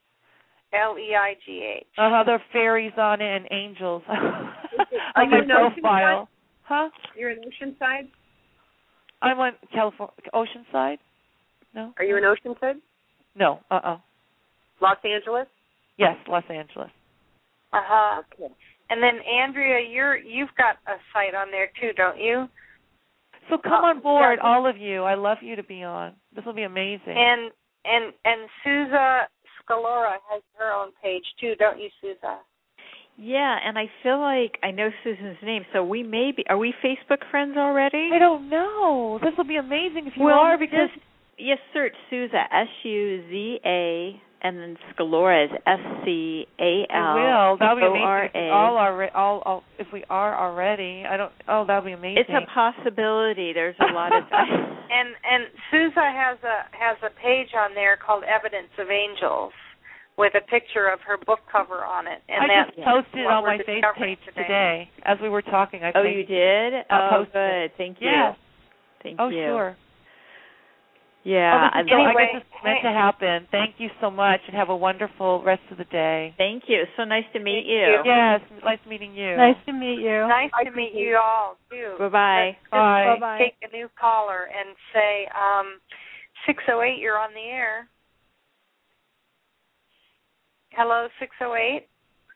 Leigh? There are fairies on it and angels. Are On you my an profile. Huh? You're in Oceanside? I'm on California, Oceanside? No? Are you in Oceanside? No, Los Angeles? Yes, Los Angeles. Okay. And then Andrea, you've got a site on there too, don't you? So come on board, yeah. all of you. I love you to be on. This will be amazing. And Sousa Scalora has her own page too, don't you, Sousa? Yeah, and I feel like I know Susan's name, so we may be. Are we Facebook friends already? I don't know. This will be amazing if you are, because yes, search Sousa, Suza, and then Scalora is Scal. will. That'll be amazing. If if we are already, I don't. Oh, that'll be amazing. It's a possibility. There's a lot of. And Sousa has a page on there called Evidence of Angels, with a picture of her book cover on it. And I just posted it on my face page today as we were talking. You did? I'll post good. Thank you. Yes. Thank you. You. Sure. Yeah. I guess it's meant to happen. Thank you so much, and have a wonderful rest of the day. Thank you. So nice to meet you. Yes, nice meeting you. Nice to meet you. Nice to meet you all, too. Bye-bye. Bye. Bye. Take a new caller and say, 608, you're on the air. Hello, 608.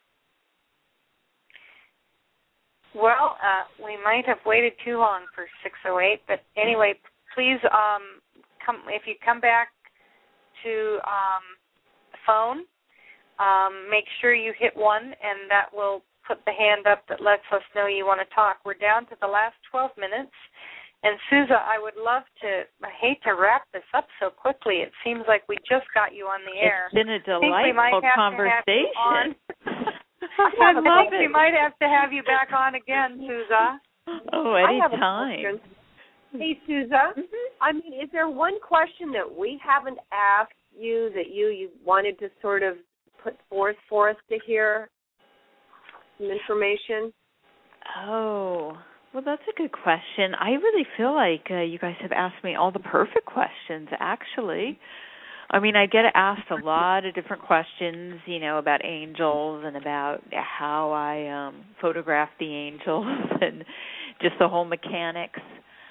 Well, we might have waited too long for 608, but anyway, please if you come back to phone, make sure you hit 1, and that will put the hand up that lets us know you want to talk. We're down to the last 12 minutes. And, Sousa, I hate to wrap this up so quickly. It seems like we just got you on the air. It's been a delightful conversation. I think we might have to have you back on again, Sousa. Oh, anytime. Hey, Sousa, Mm-hmm. I mean, is there one question that we haven't asked you that you wanted to sort of put forth for us to hear some information? Oh, well, that's a good question. I really feel like you guys have asked me all the perfect questions, actually. I mean, I get asked a lot of different questions, about angels and about how I photograph the angels and just the whole mechanics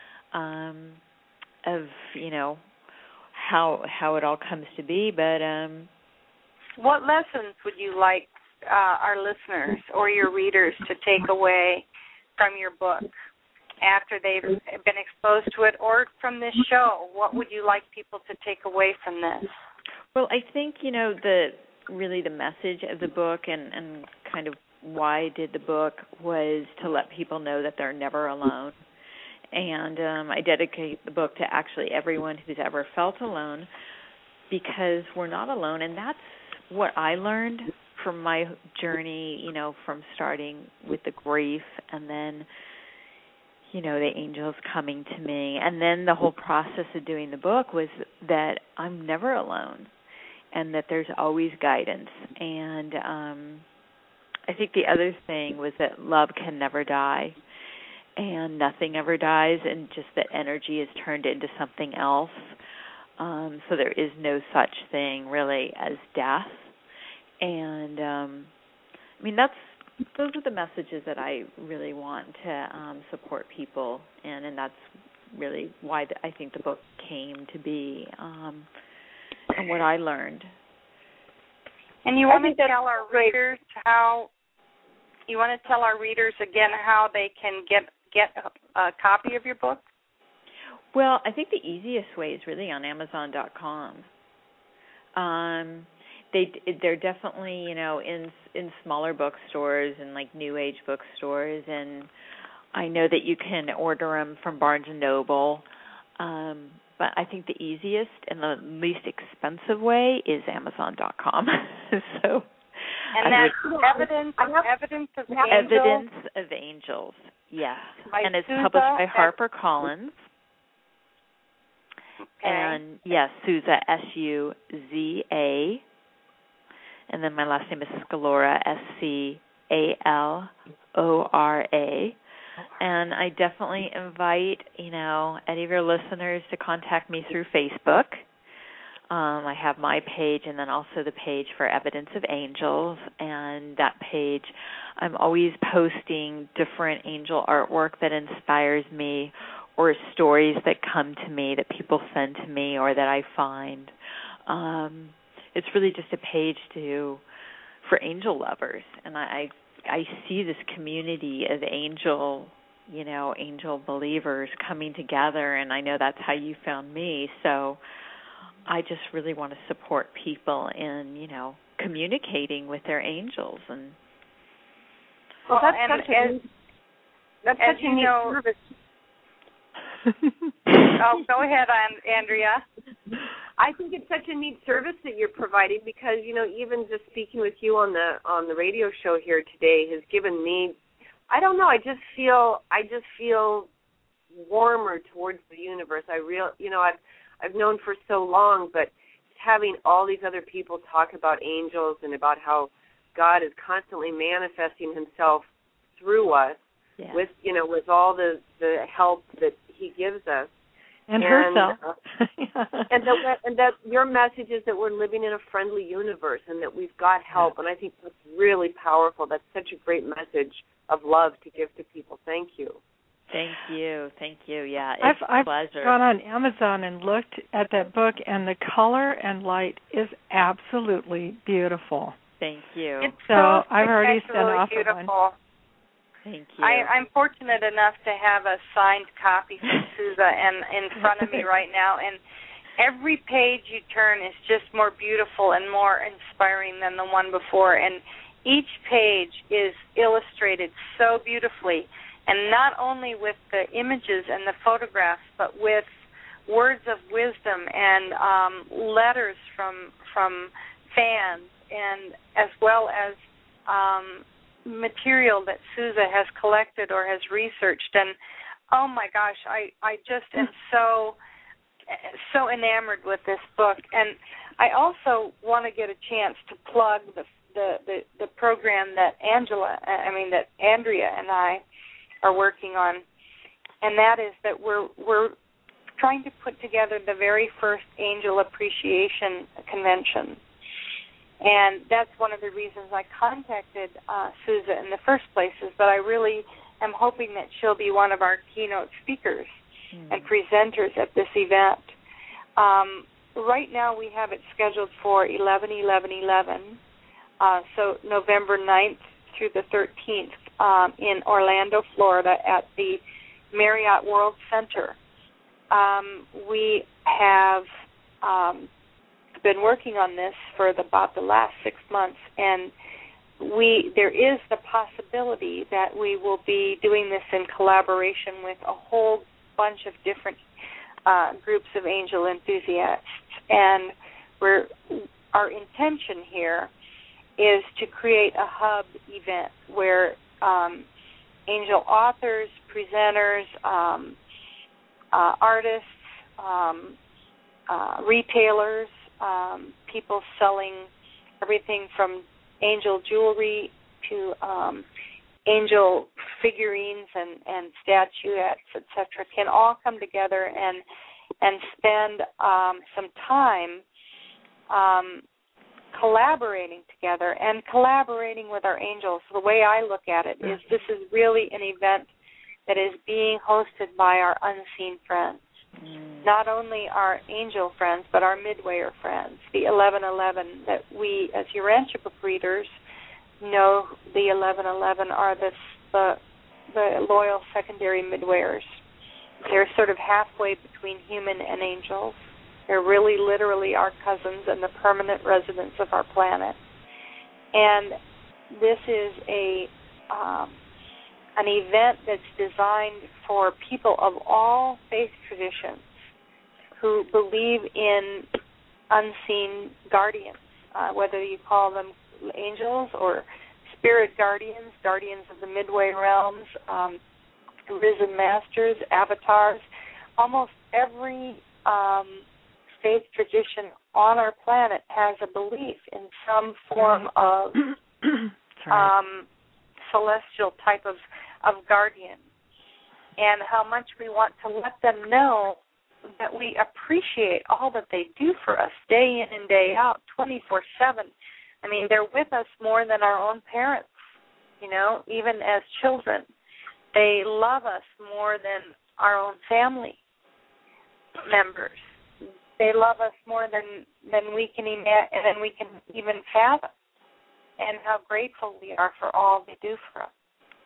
of, how it all comes to be. But what lessons would you like our listeners or your readers to take away from your book after they've been exposed to it, or from this show? What would you like people to take away from this? Well, I think, the message of the book and kind of why I did the book was to let people know that they're never alone. And I dedicate the book to actually everyone who's ever felt alone, because we're not alone. And that's what I learned from my journey, from starting with the grief and then, the angels coming to me. And then the whole process of doing the book was that I'm never alone and that there's always guidance. And I think the other thing was that love can never die and nothing ever dies, and just that energy is turned into something else. So there is no such thing really as death. And those are the messages that I really want to support people in, and that's really why I think the book came to be, and what I learned. And you want to tell our readers again how they can get a copy of your book? Well, I think the easiest way is really on Amazon.com. They're definitely, in smaller bookstores and like New Age bookstores, and I know that you can order them from Barnes & Noble. But I think the easiest and the least expensive way is Amazon.com. And that's Evidence of Angels? Evidence of Angels, yes. And it's published by HarperCollins. Okay. And, yes, Sousa, Suza. And then my last name is Scalora, Scalora. And I definitely invite, any of your listeners to contact me through Facebook. I have my page and then also the page for Evidence of Angels. And that page, I'm always posting different angel artwork that inspires me or stories that come to me that people send to me or that I find. It's really just a page for angel lovers. And I see this community of angel believers coming together, and I know that's how you found me. So I just really want to support people in, communicating with their angels. And well, that's such a neat service. Oh, go ahead, Andrea. I think it's such a neat service that you're providing because, even just speaking with you on the radio show here today has given me, I don't know, I just feel warmer towards the universe. I've known for so long, but having all these other people talk about angels and about how God is constantly manifesting himself through us with all the help that he gives us. And herself. and that your message is that we're living in a friendly universe and that we've got help. And I think that's really powerful. That's such a great message of love to give to people. Thank you. Thank you. Yeah, it's a pleasure. I've gone on Amazon and looked at that book, and the color and light is absolutely beautiful. Thank you. It's so I've already sent off beautiful. one. Thank you. I'm fortunate enough to have a signed copy from Sousa and in front of me right now, and every page you turn is just more beautiful and more inspiring than the one before, and each page is illustrated so beautifully, and not only with the images and the photographs, but with words of wisdom and letters from fans, and as well as material that Sousa has collected or has researched. And oh my gosh, I just am so enamored with this book. And I also want to get a chance to plug the program that Andrea and I are working on, and that is that we're trying to put together the very first Angel Appreciation Convention. And that's one of the reasons I contacted Sousa in the first place, is that I really am hoping that she'll be one of our keynote speakers and presenters at this event. Right now we have it scheduled for 11/11/11, so November 9th through the 13th in Orlando, Florida at the Marriott World Center. We have been working on this for about the last 6 months, and there is the possibility that we will be doing this in collaboration with a whole bunch of different groups of angel enthusiasts. And our intention here is to create a hub event where angel authors, presenters, artists, retailers, people selling everything from angel jewelry to angel figurines and statuettes, etc., can all come together and spend some time collaborating together and collaborating with our angels. The way I look at it is this is really an event that is being hosted by our unseen friends. Not only our angel friends, but our midwayer friends, the 1111 that we, as Urantia book readers, know the 1111 are the loyal secondary midwayers. They're sort of halfway between human and angels. They're really literally our cousins and the permanent residents of our planet. And this is an event that's designed for people of all faith traditions who believe in unseen guardians, whether you call them angels or spirit guardians, guardians of the midway realms, risen masters, avatars. Almost every faith tradition on our planet has a belief in some form of celestial type of guardian. and how much we want to let them know that we appreciate all that they do for us day in and day out, 24/7. I mean, they're with us more than our own parents, you know, even as children. They love us more than our own family members. They love us more than we can even fathom, and how grateful we are for all they do for us.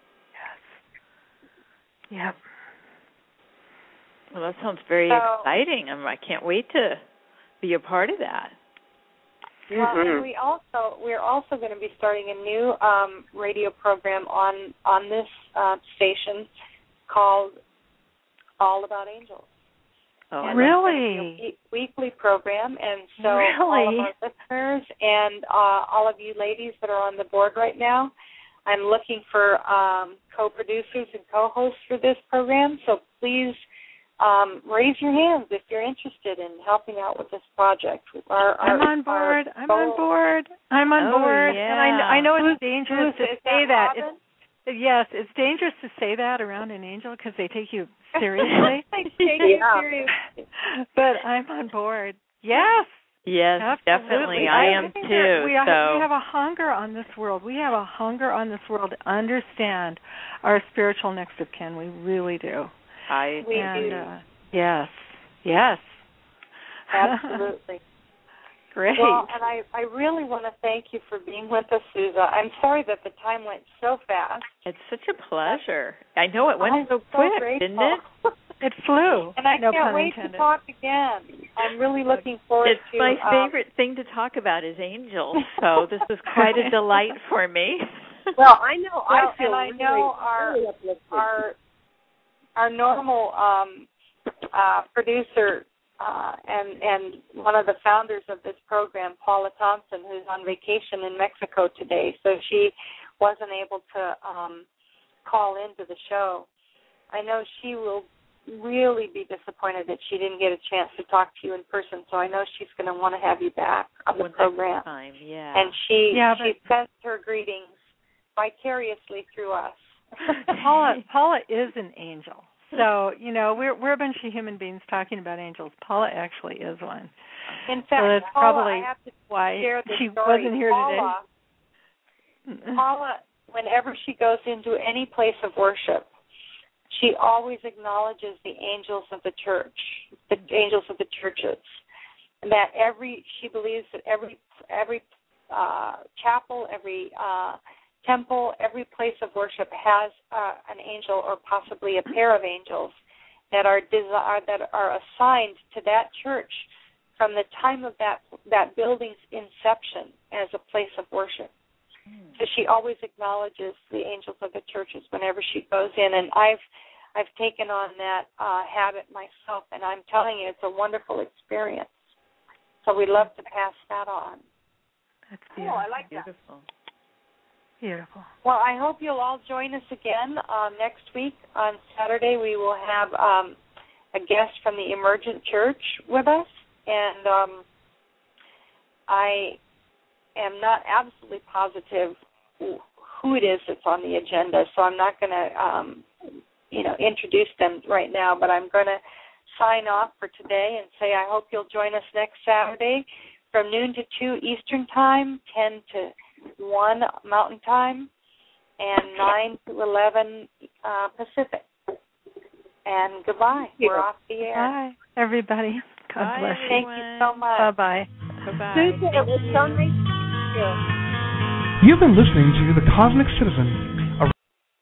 Yes. Yep. Well, that sounds very exciting. I can't wait to be a part of that. Well, and we're also going to be starting a new radio program on this station called All About Angels. Oh, and really? A weekly program, and so all of our listeners and all of you ladies that are on the board right now, I'm looking for co-producers and co-hosts for this program. So please raise your hands if you're interested in helping out with this project. I'm on board. I'm on board. Yeah. And I know it's dangerous to say that. Yes, it's dangerous to say that around an angel because they take you seriously. They take you seriously. But I'm on board. Yes. Yes, absolutely. Definitely. I am too. We have a hunger on this world. We have a hunger on this world to understand our spiritual next of kin. We really do. We do. Yes. Absolutely. Great. Well, and I really want to thank you for being with us, Souza. I'm sorry that the time went so fast. It's such a pleasure. I know it went so quick, didn't it? It flew. And I can't wait to talk again. I'm really looking forward to... My favorite thing to talk about is angels, so this was quite a delight for me. Well, I know. I feel and I know our normal producer and one of the founders of this program, Paula Thompson, who's on vacation in Mexico today, so she wasn't able to call into the show. I know she will really be disappointed that she didn't get a chance to talk to you in person, so I know she's going to want to have you back on the program. Time, yeah. And she sends her greetings vicariously through us. Paula is an angel. So, you know, we're a bunch of human beings talking about angels. Paula actually is one. In fact, so that's Paula, probably I have to why share this she story. wasn't here today. Paula, whenever she goes into any place of worship, she always acknowledges the angels of the church, the angels of the churches. And that she believes that every chapel, every temple, every place of worship has an angel or possibly a pair of angels that are assigned to that church from the time of that building's inception as a place of worship. So she always acknowledges the angels of the churches whenever she goes in, and I've taken on that habit myself, and I'm telling you, it's a wonderful experience. So we'd love to pass that on. That's beautiful. I like that. Beautiful. Well, I hope you'll all join us again next week. On Saturday, we will have a guest from the Emergent Church with us, and I am not absolutely positive who it is that's on the agenda, so I'm not going to, introduce them right now, but I'm going to sign off for today and say I hope you'll join us next Saturday from noon to 2 Eastern Time, 10 to 1 Mountain Time, and 9 to 11 Pacific. And goodbye. We're off the air. Bye, everybody. God bless you. Thank you so much. Bye-bye. Bye-bye. Susan, it was so nice to meet you. You've been listening to The Cosmic Citizen,